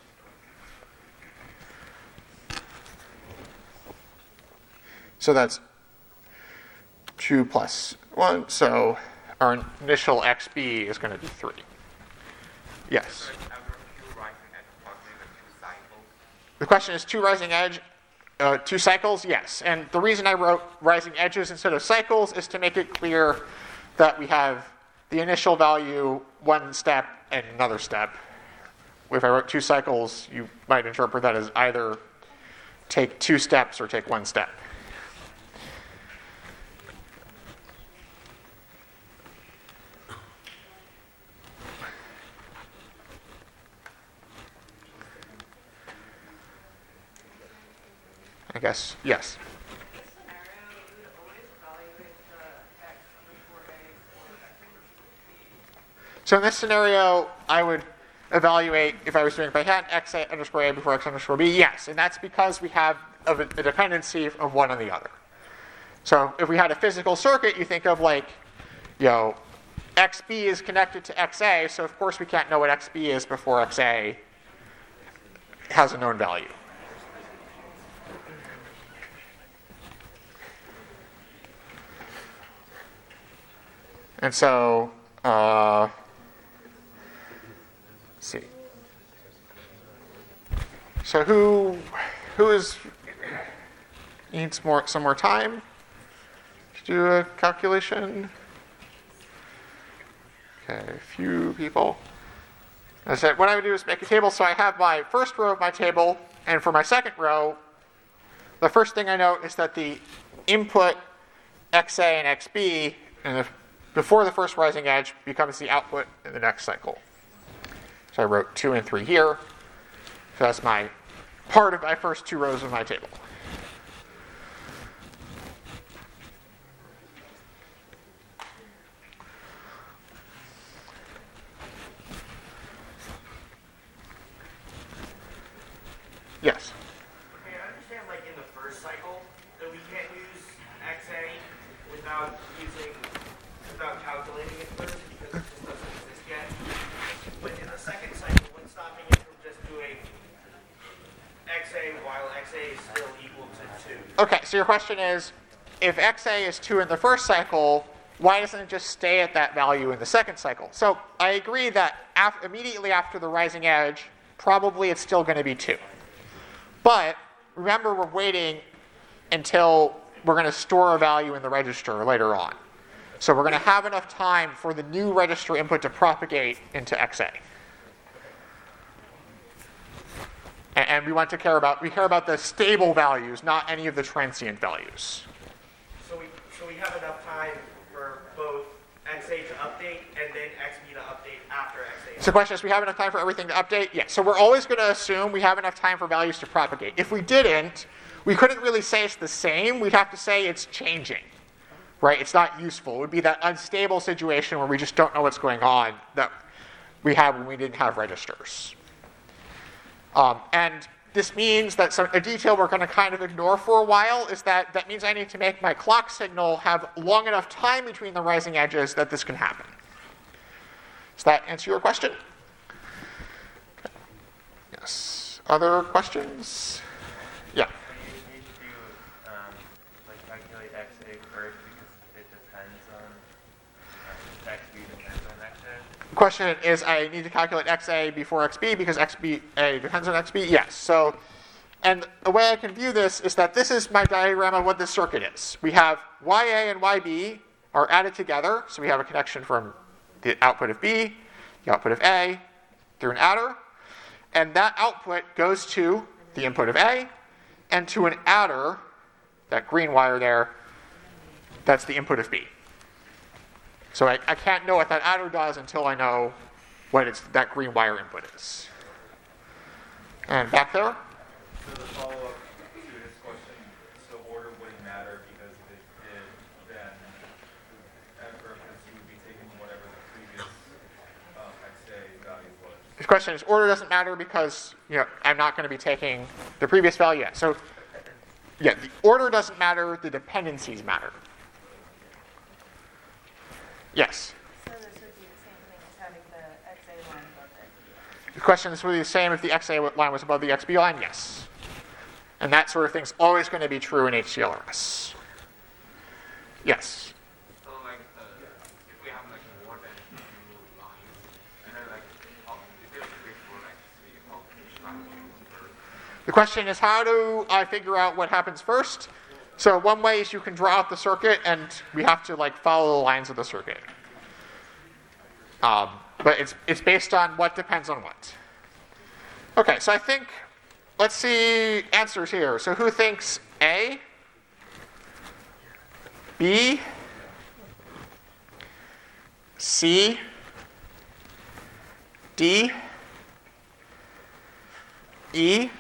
So that's two plus one. So our initial X B is going to be three. Yes? So it's ever two rising edge approximately two cycles. The question is two rising edge, uh, two cycles? Yes. And the reason I wrote rising edges instead of cycles is to make it clear that we have the initial value, one step, and another step. If I wrote two cycles, you might interpret that as either take two steps or take one step. I guess, yes. In this scenario, you would always evaluate the x underscore a or x underscore b. So in this scenario, I would evaluate, if I was doing it by hand, x a underscore a before x underscore b. Yes, and that's because we have a, a dependency of one on the other. So if we had a physical circuit, you think of like, you know, xb is connected to xa, so of course we can't know what xb is before xa has a known value. And so, uh, let's see. So who who is needs more some more time to do a calculation? Okay, a few people. As I said, what I would do is make a table. So I have my first row of my table, and for my second row, the first thing I note is that the input xa and xb and the before the first rising edge becomes the output in the next cycle. So I wrote two and three here. So that's my part of my first two rows of my table. Yes? Okay, I understand, like, in the first cycle, that we can't use xa without using, without calculating it first, because it just doesn't exist yet. But in the second cycle, what's stopping it from just doing xa while xa is still equal to two? Okay, so your question is, if xa is two in the first cycle, why doesn't it just stay at that value in the second cycle? So I agree that af- immediately after the rising edge, probably it's still going to be two. But remember, we're waiting until we're going to store a value in the register later on. So we're going to have enough time for the new register input to propagate into xa. And, and we want to care about, we care about the stable values, not any of the transient values. So we, so we have enough time for both xa to update and then xb to update after xa. So the question is, we have enough time for everything to update? Yes. So we're always going to assume we have enough time for values to propagate. If we didn't, we couldn't really say it's the same. We'd have to say it's changing, right? It's not useful. It would be that unstable situation where we just don't know what's going on that we had when we didn't have registers. Um, and this means that some, a detail we're going to kind of ignore for a while is that that means I need to make my clock signal have long enough time between the rising edges that this can happen. Does that answer your question? Okay. Yes. Other questions? Yeah. So you need to um, like calculate xa first because it depends on uh, xb depends on xa. The question is, I need to calculate xa before xb because xb a depends on xb. Yes. So, and the way I can view this is that this is my diagram of what this circuit is. We have ya and yb are added together, so we have a connection from the output of B, the output of A, through an adder. And that output goes to the input of A and to an adder, that green wire there, that's the input of B. So I, I can't know what that adder does until I know what it's, that green wire input is. And back there? So the follow-up to his question, so order wouldn't matter because if it did, then at first you would be taking whatever the previous um, xa value was. The question is, order doesn't matter because, you know, I'm not going to be taking the previous value yet. So, yeah, the order doesn't matter, the dependencies matter. Yes? So this would be the same thing as having the xa The question is really the same if the X A line was above the X B line? Yes. And that sort of thing's always going to be true in H C L R S. Yes? So like, uh, if we have like more than two lines, and then like, oh, is there a trick for like, see how each line moves first? The question is, how do I figure out what happens first? So one way is you can draw out the circuit, and we have to like follow the lines of the circuit. Um, but it's it's based on what depends on what. Okay, so I think, let's see answers here. So who thinks A, B, C, D, E,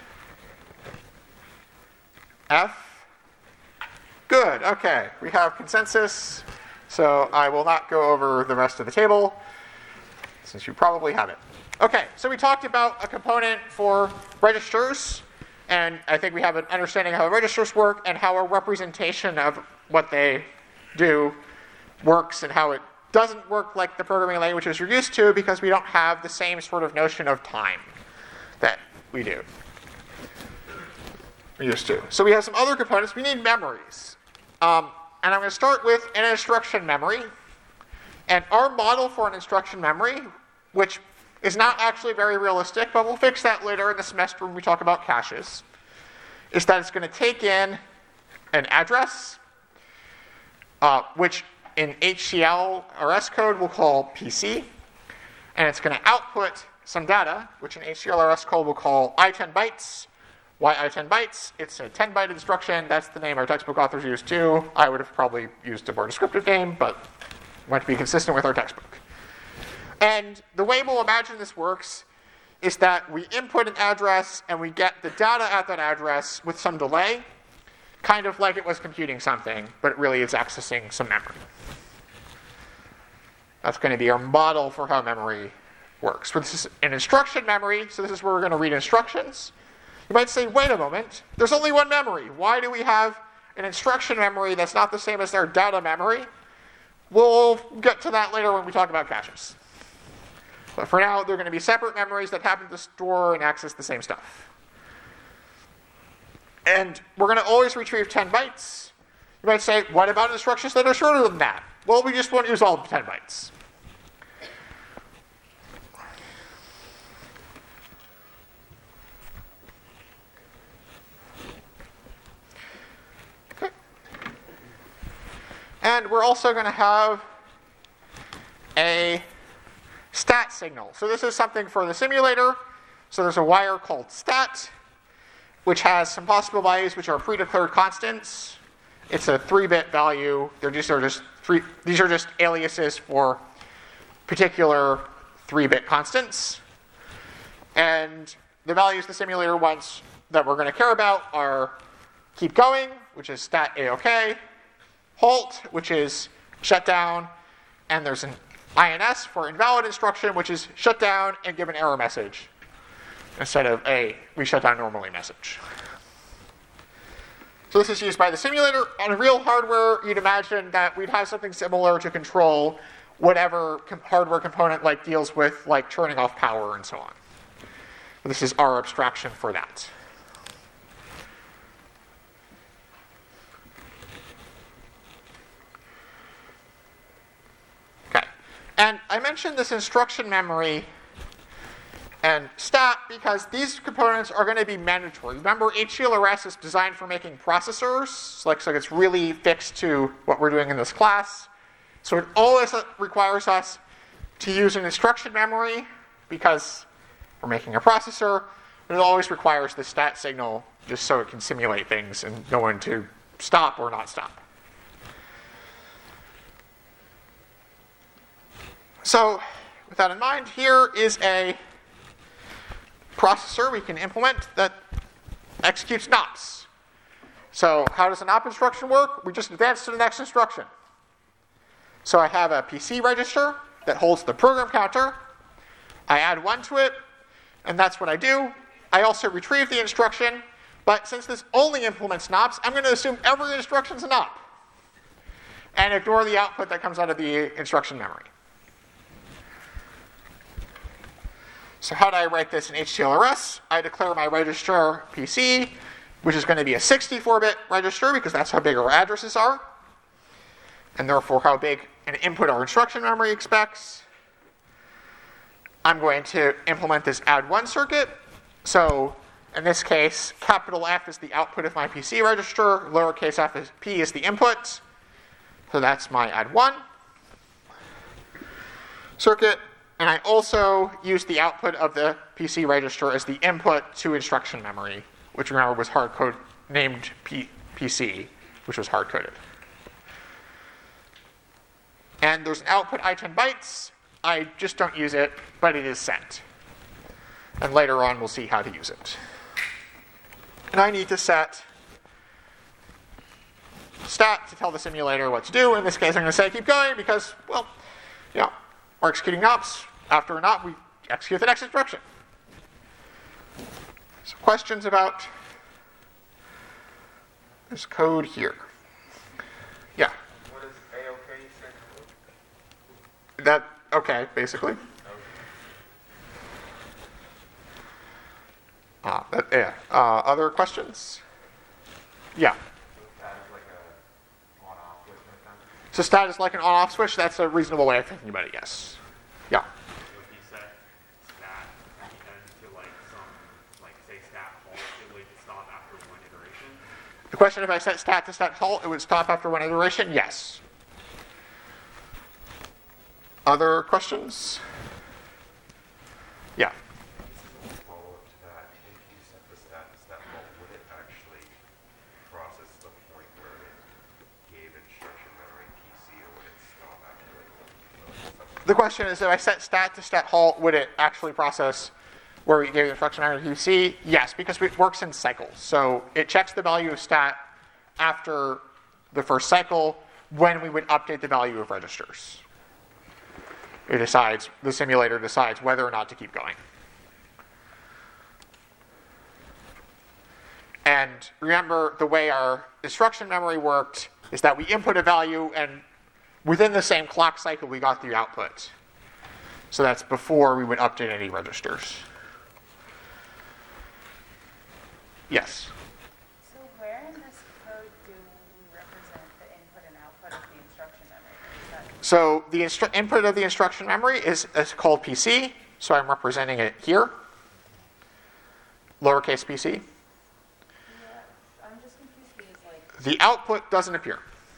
F? Good, okay. We have consensus, so I will not go over the rest of the table, since you probably have it. Okay, so we talked about a component for registers, and I think we have an understanding of how registers work and how a representation of what they do works and how it doesn't work like the programming languages you're used to because we don't have the same sort of notion of time that we do. We're used to. So we have some other components. We need memories. Um, and I'm going to start with an instruction memory. And our model for an instruction memory, which is not actually very realistic, but we'll fix that later in the semester when we talk about caches, is that it's going to take in an address, uh, which in H C L R S code we'll call P C, and it's going to output some data, which in H C L R S code we'll call I ten bytes. Why I ten bytes? It's a ten byte instruction. That's the name our textbook authors use too. I would have probably used a more descriptive name, but we want to be consistent with our textbook. And the way we'll imagine this works is that we input an address and we get the data at that address with some delay, kind of like it was computing something, but it really is accessing some memory. That's going to be our model for how memory works. So this is an instruction memory, so this is where we're going to read instructions. You might say, wait a moment, there's only one memory. Why do we have an instruction memory that's not the same as our data memory? We'll get to that later when we talk about caches. But for now, they're going to be separate memories that happen to store and access the same stuff. And we're going to always retrieve ten bytes. You might say, what about instructions that are shorter than that? Well, we just won't use all of the ten bytes. Okay. And we're also going to have a stat signal. So this is something for the simulator. So there's a wire called stat, which has some possible values which are pre-declared constants. It's a three-bit value. They're just, are just three, these are just aliases for particular three-bit constants. And the values the simulator wants that we're going to care about are keep going, which is stat A O K, halt, which is shut down, and there's an I N S for invalid instruction, which is shut down and give an error message instead of a we shut down normally message. So this is used by the simulator. On real hardware, you'd imagine that we'd have something similar to control whatever com- hardware component like deals with like turning off power and so on. This is our abstraction for that. Okay. And I mentioned this instruction memory and stat because these components are going to be mandatory. Remember, H C L R S is designed for making processors, like so it's really fixed to what we're doing in this class. So it always requires us to use an instruction memory because we're making a processor, but it always requires the stat signal just so it can simulate things and know when to stop or not stop. So with that in mind, here is a processor we can implement that executes N O P S. So how does an O P instruction work? We just advance to the next instruction. So I have a P C register that holds the program counter. I add one to it, and that's what I do. I also retrieve the instruction, but since this only implements N O P S, I'm going to assume every instruction is an O P and ignore the output that comes out of the instruction memory. So how do I write this in H T L R S? I declare my register P C, which is going to be a sixty-four bit register because that's how big our addresses are, and therefore how big an input our instruction memory expects. I'm going to implement this add one circuit. So in this case, capital F is the output of my P C register, lowercase f is p is the input. So that's my add one circuit. And I also use the output of the P C register as the input to instruction memory, which remember was hard code named P- PC, which was hard coded. And there's an output I ten bytes. I just don't use it, but it is set. And later on, we'll see how to use it. And I need to set stat to tell the simulator what to do. In this case, I'm going to say keep going because, well, you know, we're executing ops. After an op, we execute the next instruction. So questions about this code here? Yeah. What is A O K stand for? That, okay, basically. Uh, that, yeah. Uh, other questions? Yeah. That is like a on-off switch kind of thing? So stat is like an on-off switch. That's a reasonable way of thinking about it, yes. Yeah. If you set stat and to like some, like say stat halt, it would stop after one iteration. The question, if I set stat to stat halt, it would stop after one iteration? Yes. Other questions? Yeah. Follow-up to that, if you set the stat to stat halt, would it actually process the point where it gave instruction memory P C, or would it stop after like The question is, if I set stat to stat halt, would it actually process where we gave the instruction memory P C? Yes, because it works in cycles. So it checks the value of stat after the first cycle when we would update the value of registers. It decides, the simulator decides whether or not to keep going. And remember, the way our instruction memory worked is that we input a value, and within the same clock cycle, we got the output. So that's before we would update any registers. Yes? So where in this code do we represent the input and output of the instruction memory? Is that So the instru- input of the instruction memory is, is called P C, so I'm representing it here. Lowercase p c. yeah, I'm just confused because like The output doesn't appear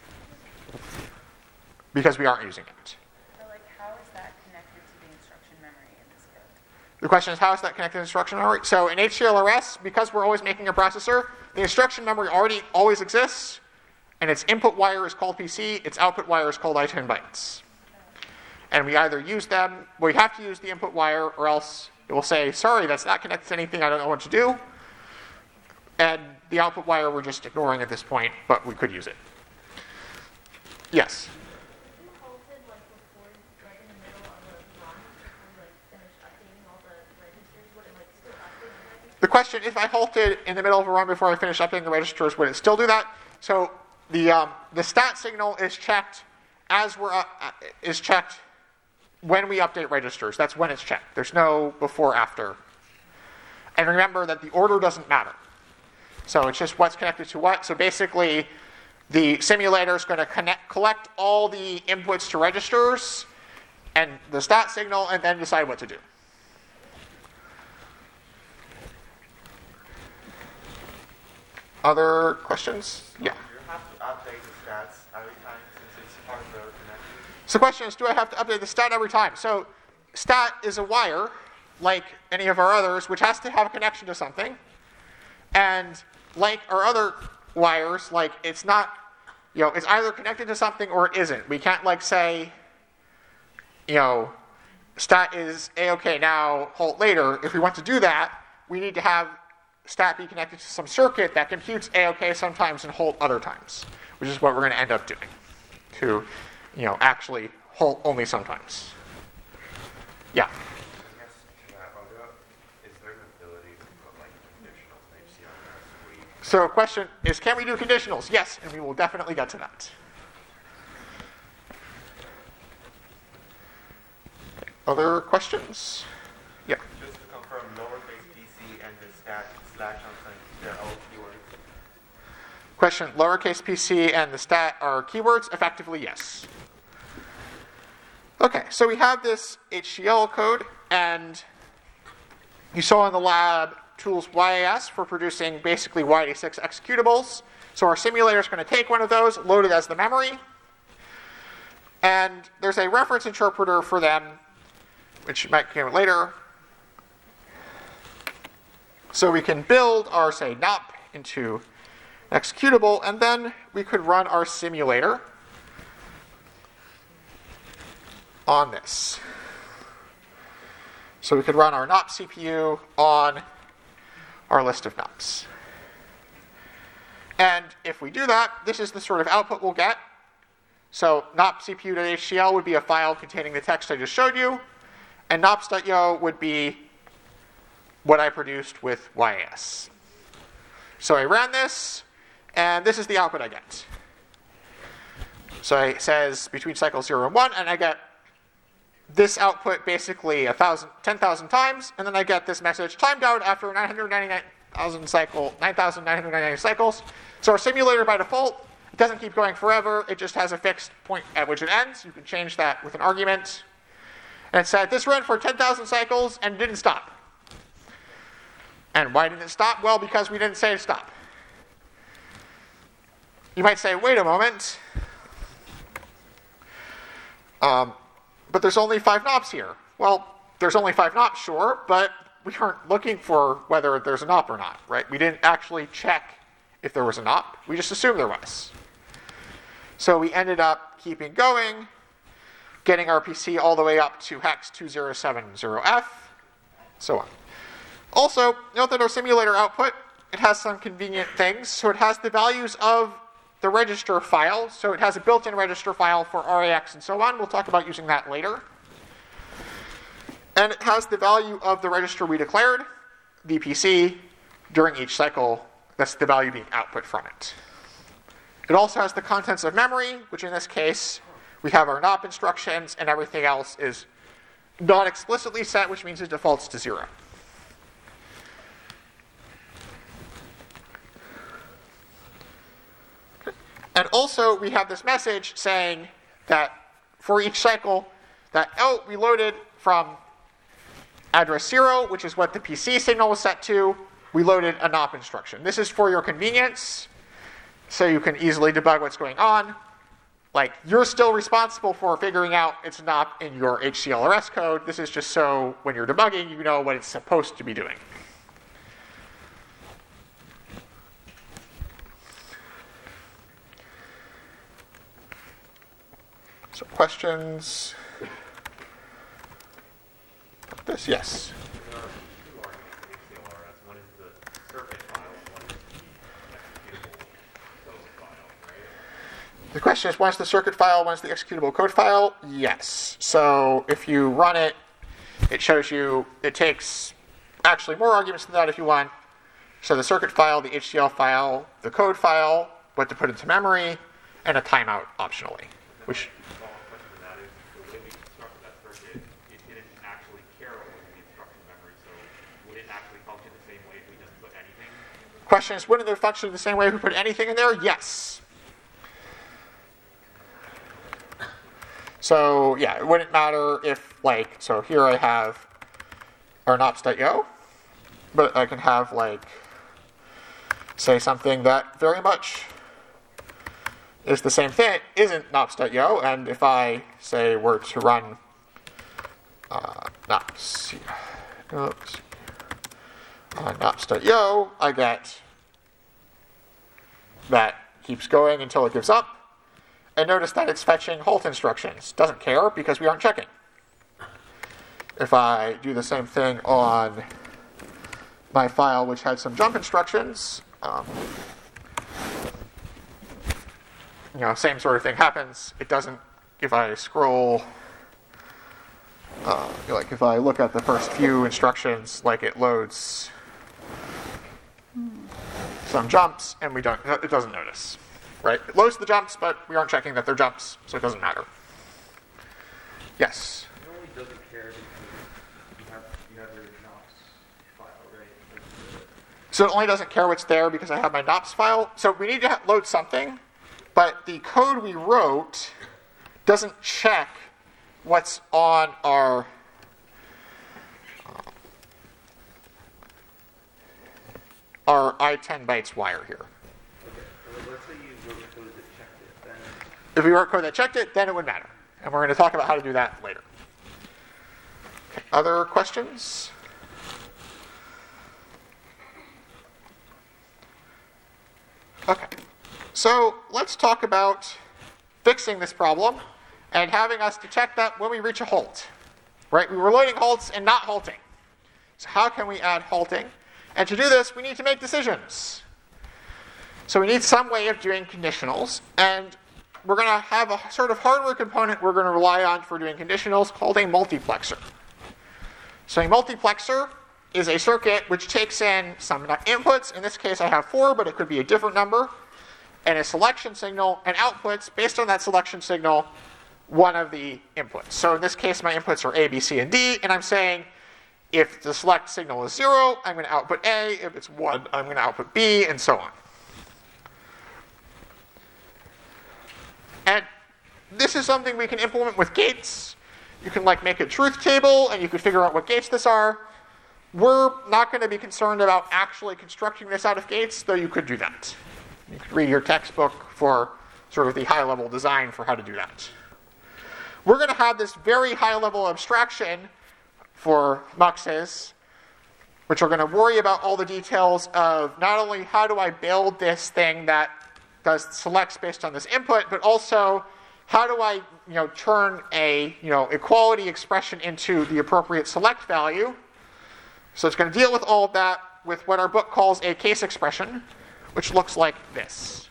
because we aren't using it. so like how is that connected to the instruction memory in this code? The question is, how is that connected to instruction memory? So in H T L R S, because we're always making a processor, the instruction memory already always exists, and its input wire is called P C, its output wire is called I ten bytes. And we either use them, we have to use the input wire, or else it will say, sorry, that's not connected to anything, I don't know what to do. And the output wire we're just ignoring at this point, but we could use it. Yes? If you halted like before, like in the middle of a run, before you like finish updating all the registers, would it like still update the registers? The question, if I halted in the middle of a run before I finished updating the registers, would it still do that? So the um, the stat signal is checked as we're uh, is checked when we update registers. That's when it's checked. There's no before after. And remember that the order doesn't matter. So it's just what's connected to what. So basically, the simulator is going to connect, collect all the inputs to registers and the stat signal, and then decide what to do. Other questions? Yeah. You have to update the stats every time since it's part of the connection. So the question is, do I have to update the stat every time? So stat is a wire, like any of our others, which has to have a connection to something. And like our other wires, like it's not, you know, it's either connected to something or it isn't. We can't like say, you know, stat is A-OK now, halt later. If we want to do that, we need to have stat be connected to some circuit that computes A-OK sometimes and halt other times, which is what we're going to end up doing to, you know, actually halt only sometimes. Yeah. I guess to that, are there, is there an ability to put like conditionals in H C L R S where you So the question is, can we do conditionals? Yes, and we will definitely get to that. Other questions? Yeah. Just Question, lowercase pc and the stat are keywords? Effectively, yes. Okay, so we have this H C L code, and you saw in the lab tools Y A S for producing basically Y eighty-six executables. So our simulator is going to take one of those, load it as the memory, and there's a reference interpreter for them, which might come later. So we can build our, say, N O P into an executable, and then we could run our simulator on this. So we could run our N O P C P U on our list of N O Ps. And if we do that, this is the sort of output we'll get. So N O P C P U.htcl would be a file containing the text I just showed you, and nops.yo would be what I produced with Y A S. So I ran this, and this is the output I get. So it says between cycle zero and one, and I get this output basically a thousand, ten thousand times, and then I get this message timed out after nine hundred ninety-nine thousand cycle, nine thousand nine hundred ninety-nine cycles. So our simulator by default, it doesn't keep going forever. It just has a fixed point at which it ends. You can change that with an argument. And it said this ran for ten thousand cycles and didn't stop. And why didn't it stop? Well, because we didn't say to stop. You might say, wait a moment. Um, but there's only five N O Ps here. Well, there's only five N O Ps, sure, but we aren't looking for whether there's an O P or not, right? We didn't actually check if there was an O P. We just assumed there was. So we ended up keeping going, getting our P C all the way up to hex two zero seven zero F, so on. Also, note that our simulator output, it has some convenient things. So it has the values of the register file. So it has a built-in register file for R A X and so on. We'll talk about using that later. And it has the value of the register we declared, the P C, during each cycle. That's the value being output from it. It also has the contents of memory, which in this case, we have our N O P instructions, and everything else is not explicitly set, which means it defaults to zero. And also, we have this message saying that for each cycle, that, oh, we loaded from address zero, which is what the P C signal was set to, we loaded a N O P instruction. This is for your convenience, so you can easily debug what's going on. Like, you're still responsible for figuring out it's not in your H C L R S code. This is just so when you're debugging, you know what it's supposed to be doing. So questions? This, yes. There are two arguments in H C L R S. One is the circuit file, one is the executable code file, right? The question is, one's the circuit file, one's the executable code file? Yes. So if you run it, it shows you, it takes actually more arguments than that if you want. So the circuit file, the H C L file, the code file, what to put into memory, and a timeout optionally. Which question is, wouldn't it function the same way if we put anything in there? Yes. So yeah, it wouldn't matter if, like, so here I have our nops.yo, but I can have, like, say something that very much is the same thing, isn't nops.yo, and if I, say, were to run uh, nops, oops, uh, nops.yo, I get that keeps going until it gives up. And notice that it's fetching halt instructions. Doesn't care because we aren't checking. If I do the same thing on my file, which had some jump instructions, um, you know, same sort of thing happens. It doesn't, if I scroll, uh, like if I look at the first few instructions, like it loads some jumps, and we don't, it doesn't notice, right? It loads the jumps, but we aren't checking that they're jumps, so it doesn't matter. Yes? It only doesn't care because you have, you have your nops file, right? So it only doesn't care what's there because I have my nops file. So we need to ha- load something, but the code we wrote doesn't check what's on our our I ten bytes wire here. Okay, so let's say you wrote code that checked it, then If we wrote code that checked it, then it would matter. And we're going to talk about how to do that later. Okay, other questions? Okay, so let's talk about fixing this problem and having us detect that when we reach a halt. Right? We were loading halts and not halting. So how can we add halting? And to do this, we need to make decisions. So we need some way of doing conditionals, and we're going to have a sort of hardware component we're going to rely on for doing conditionals called a multiplexer. So a multiplexer is a circuit which takes in some inputs. In this case, I have four, but it could be a different number, and a selection signal, and outputs, based on that selection signal, one of the inputs. So in this case, my inputs are A, B, C, and D, and I'm saying if the select signal is zero, I'm going to output A. If it's one, I'm going to output B, and so on. And this is something we can implement with gates. You can like make a truth table, and you can figure out what gates this are. We're not going to be concerned about actually constructing this out of gates, though you could do that. You could read your textbook for sort of the high-level design for how to do that. We're going to have this very high-level abstraction for muxes, which are going to worry about all the details of not only how do I build this thing that does selects based on this input, but also how do I, you know, turn a, you know, equality expression into the appropriate select value. So it's going to deal with all of that with what our book calls a case expression, which looks like this.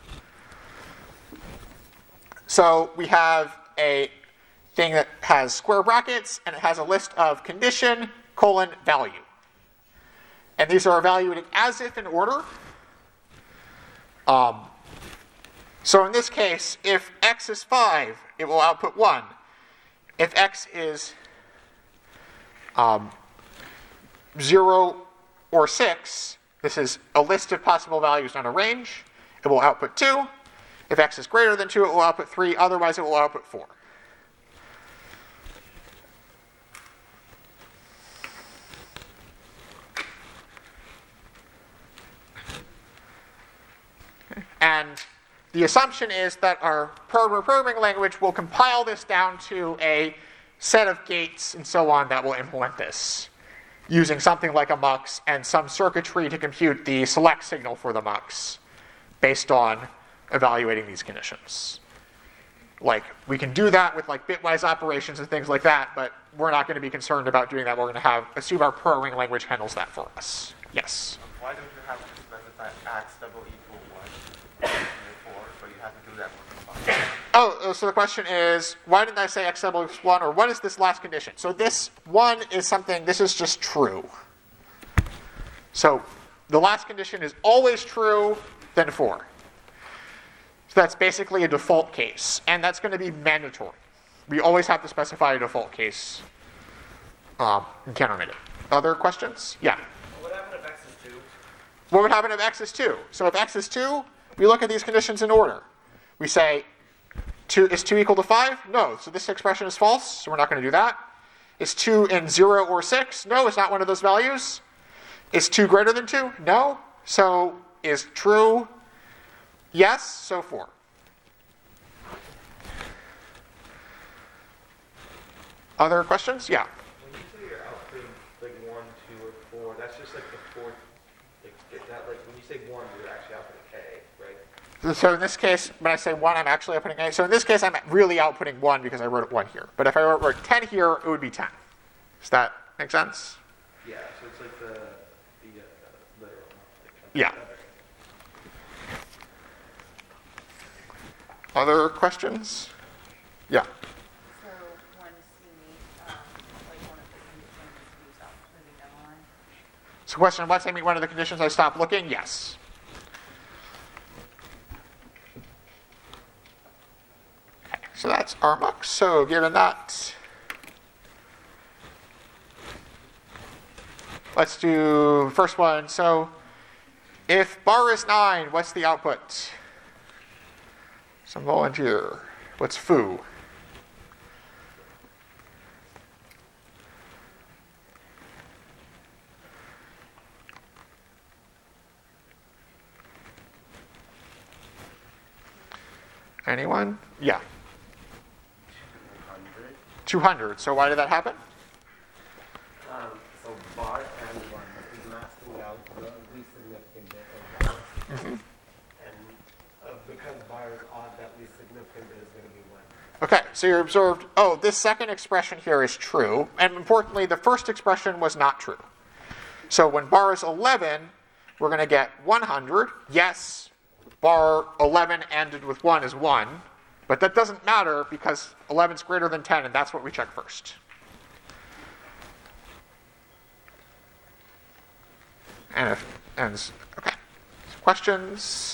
So we have a thing that has square brackets, and it has a list of condition, colon, value. And these are evaluated as if in order. Um, so in this case, if x is five, it will output one. If x is um, zero or six, this is a list of possible values, not a range, it will output two. If x is greater than two, it will output three. Otherwise, it will output four. And the assumption is that our program programming language will compile this down to a set of gates and so on that will implement this, using something like a mux and some circuitry to compute the select signal for the mux based on evaluating these conditions. Like, we can do that with like bitwise operations and things like that, but we're not going to be concerned about doing that. We're going to have assume our programming language handles that for us. Yes? Why don't you have to specify x double equal one before, so you have to do that with the function? Oh, so the question is, why didn't I say x double equals one, or what is this last condition? So this one is something, this is just true. So the last condition is always true, then four. So that's basically a default case, and that's going to be mandatory. We always have to specify a default case um, in countermeasure. Other questions? Yeah. What happened if x is two? What would happen if x is two? So if x is two, we look at these conditions in order. We say, two, is two equal to five? No. So this expression is false, so we're not going to do that. Is two in zero or six? No, it's not one of those values. Is two greater than two? No. So is true? Yes, so four. Other questions? Yeah. when you say you're outputting like one, two, or four, that's just like the fourth. Like, is that like when you say one, you're actually outputting k, right? So in this case, when I say one, I'm actually outputting a. So in this case, I'm really outputting one because I wrote it one here. But if I wrote, wrote ten here, it would be ten. Does that make sense? Yeah. So it's like the the uh, literal. Like, Yeah. Other questions? Yeah. So when C meet, um, like one of the conditions you stop moving down the line? So question, once I meet one of the conditions, I stop looking? Yes. Okay, so that's our mux. So given that, let's do the first one. So If bar is nine, what's the output? Some volunteer. What's foo? Anyone? Yeah. two hundred. So why did that happen? Um, so bar and one is masking out the least significant bit of bar. Mm-hmm. And uh, because bar is odd, that least significant bit is going to be one. Okay, so you observed, oh, this second expression here is true. And importantly, the first expression was not true. So when bar is eleven, we're going to get one hundred. Yes, bar eleven ended with one is one. But that doesn't matter because eleven is greater than ten, and that's what we check first. And if, and, okay. Questions?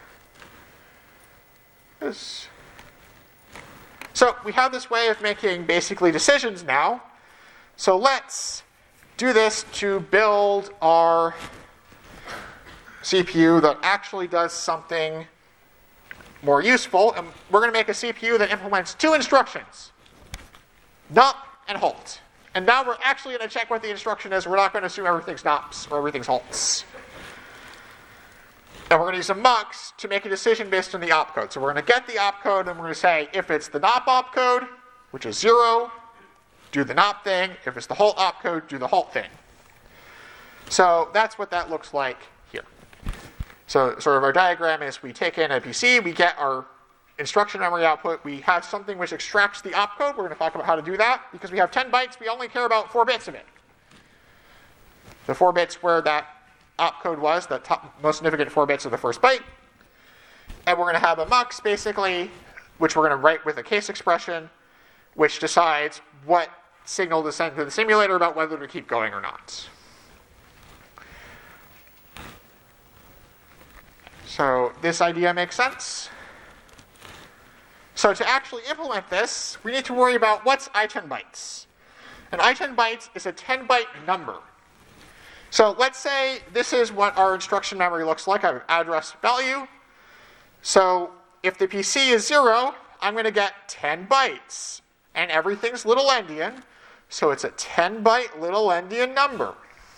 Yes. So we have this way of making basically decisions now. So let's do this to build our C P U that actually does something more useful. And we're going to make a C P U that implements two instructions, N U P and halt. And now we're actually going to check what the instruction is. We're not going to assume everything's N U Ps or everything's halts. And we're going to use a mux to make a decision based on the opcode. So we're going to get the opcode, and we're going to say, if it's the N U P opcode, which is zero, do the N U P thing. If it's the halt opcode, do the halt thing. So that's what that looks like here. So sort of our diagram is we take in a P C, we get our instruction memory output, we have something which extracts the opcode. We're going to talk about how to do that. Because we have ten bytes, we only care about four bits of it. The four bits where that opcode was, the top, most significant four bits of the first byte. And we're going to have a mux, basically, which we're going to write with a case expression, which decides what signal to send to the simulator about whether to keep going or not. So this idea makes sense. So to actually implement this, we need to worry about what's I ten bytes. And I ten bytes is a ten byte number. So let's say this is what our instruction memory looks like. I have address value. So if the P C is zero, I'm going to get ten bytes. And everything's little endian. So it's a ten byte little endian number.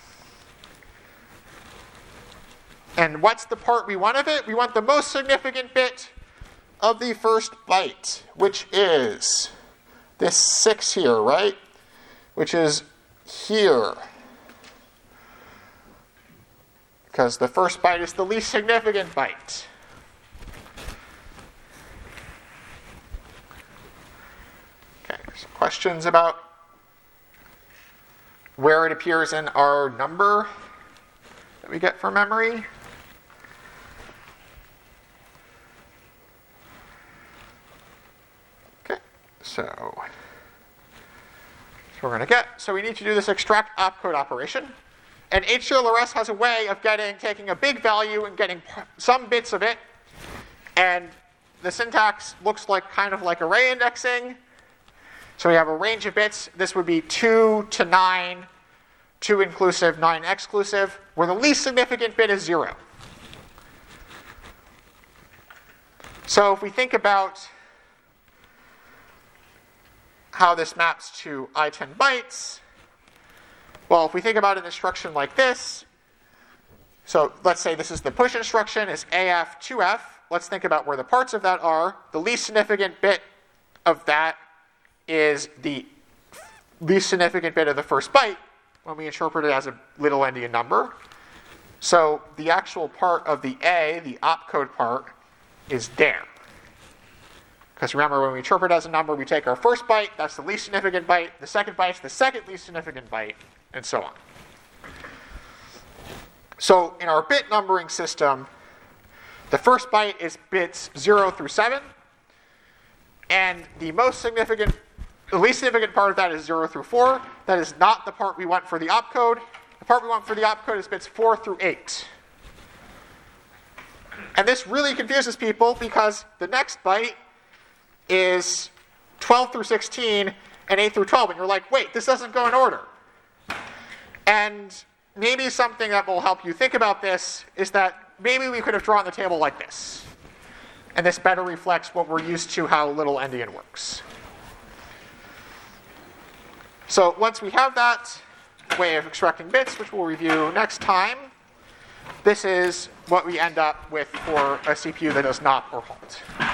And what's the part we want of it? We want the most significant bit of the first byte, which is this six here, right? Which is here. Because the first byte is the least significant byte. Okay, so questions about where it appears in our number that we get from memory? Okay, so, so we're going to get, so we need to do this extract opcode operation. And H C L R S has a way of getting, taking a big value and getting some bits of it. And the syntax looks like kind of like array indexing. So we have a range of bits. This would be two to nine, two inclusive, nine exclusive, where the least significant bit is zero. So if we think about how this maps to I ten bytes, well, if we think about an instruction like this, so let's say this is the push instruction, is A F two F. Let's think about where the parts of that are. The least significant bit of that is the least significant bit of the first byte when we interpret it as a little endian number. So the actual part of the A, the opcode part, is there. Because remember, when we interpret as a number, we take our first byte, that's the least significant byte, the second byte is the second least significant byte, and so on. So in our bit numbering system, the first byte is bits zero through seven, and the most significant, the least significant part of that is zero through four. That is not the part we want for the opcode. The part we want for the opcode is bits four through eight. And this really confuses people because the next byte is twelve through sixteen and eight through twelve, and you're like, wait, this doesn't go in order. And maybe something that will help you think about this is that maybe we could have drawn the table like this. And this better reflects what we're used to, how little endian works. So once we have that way of extracting bits, which we'll review next time, this is what we end up with for a C P U that does not or halt.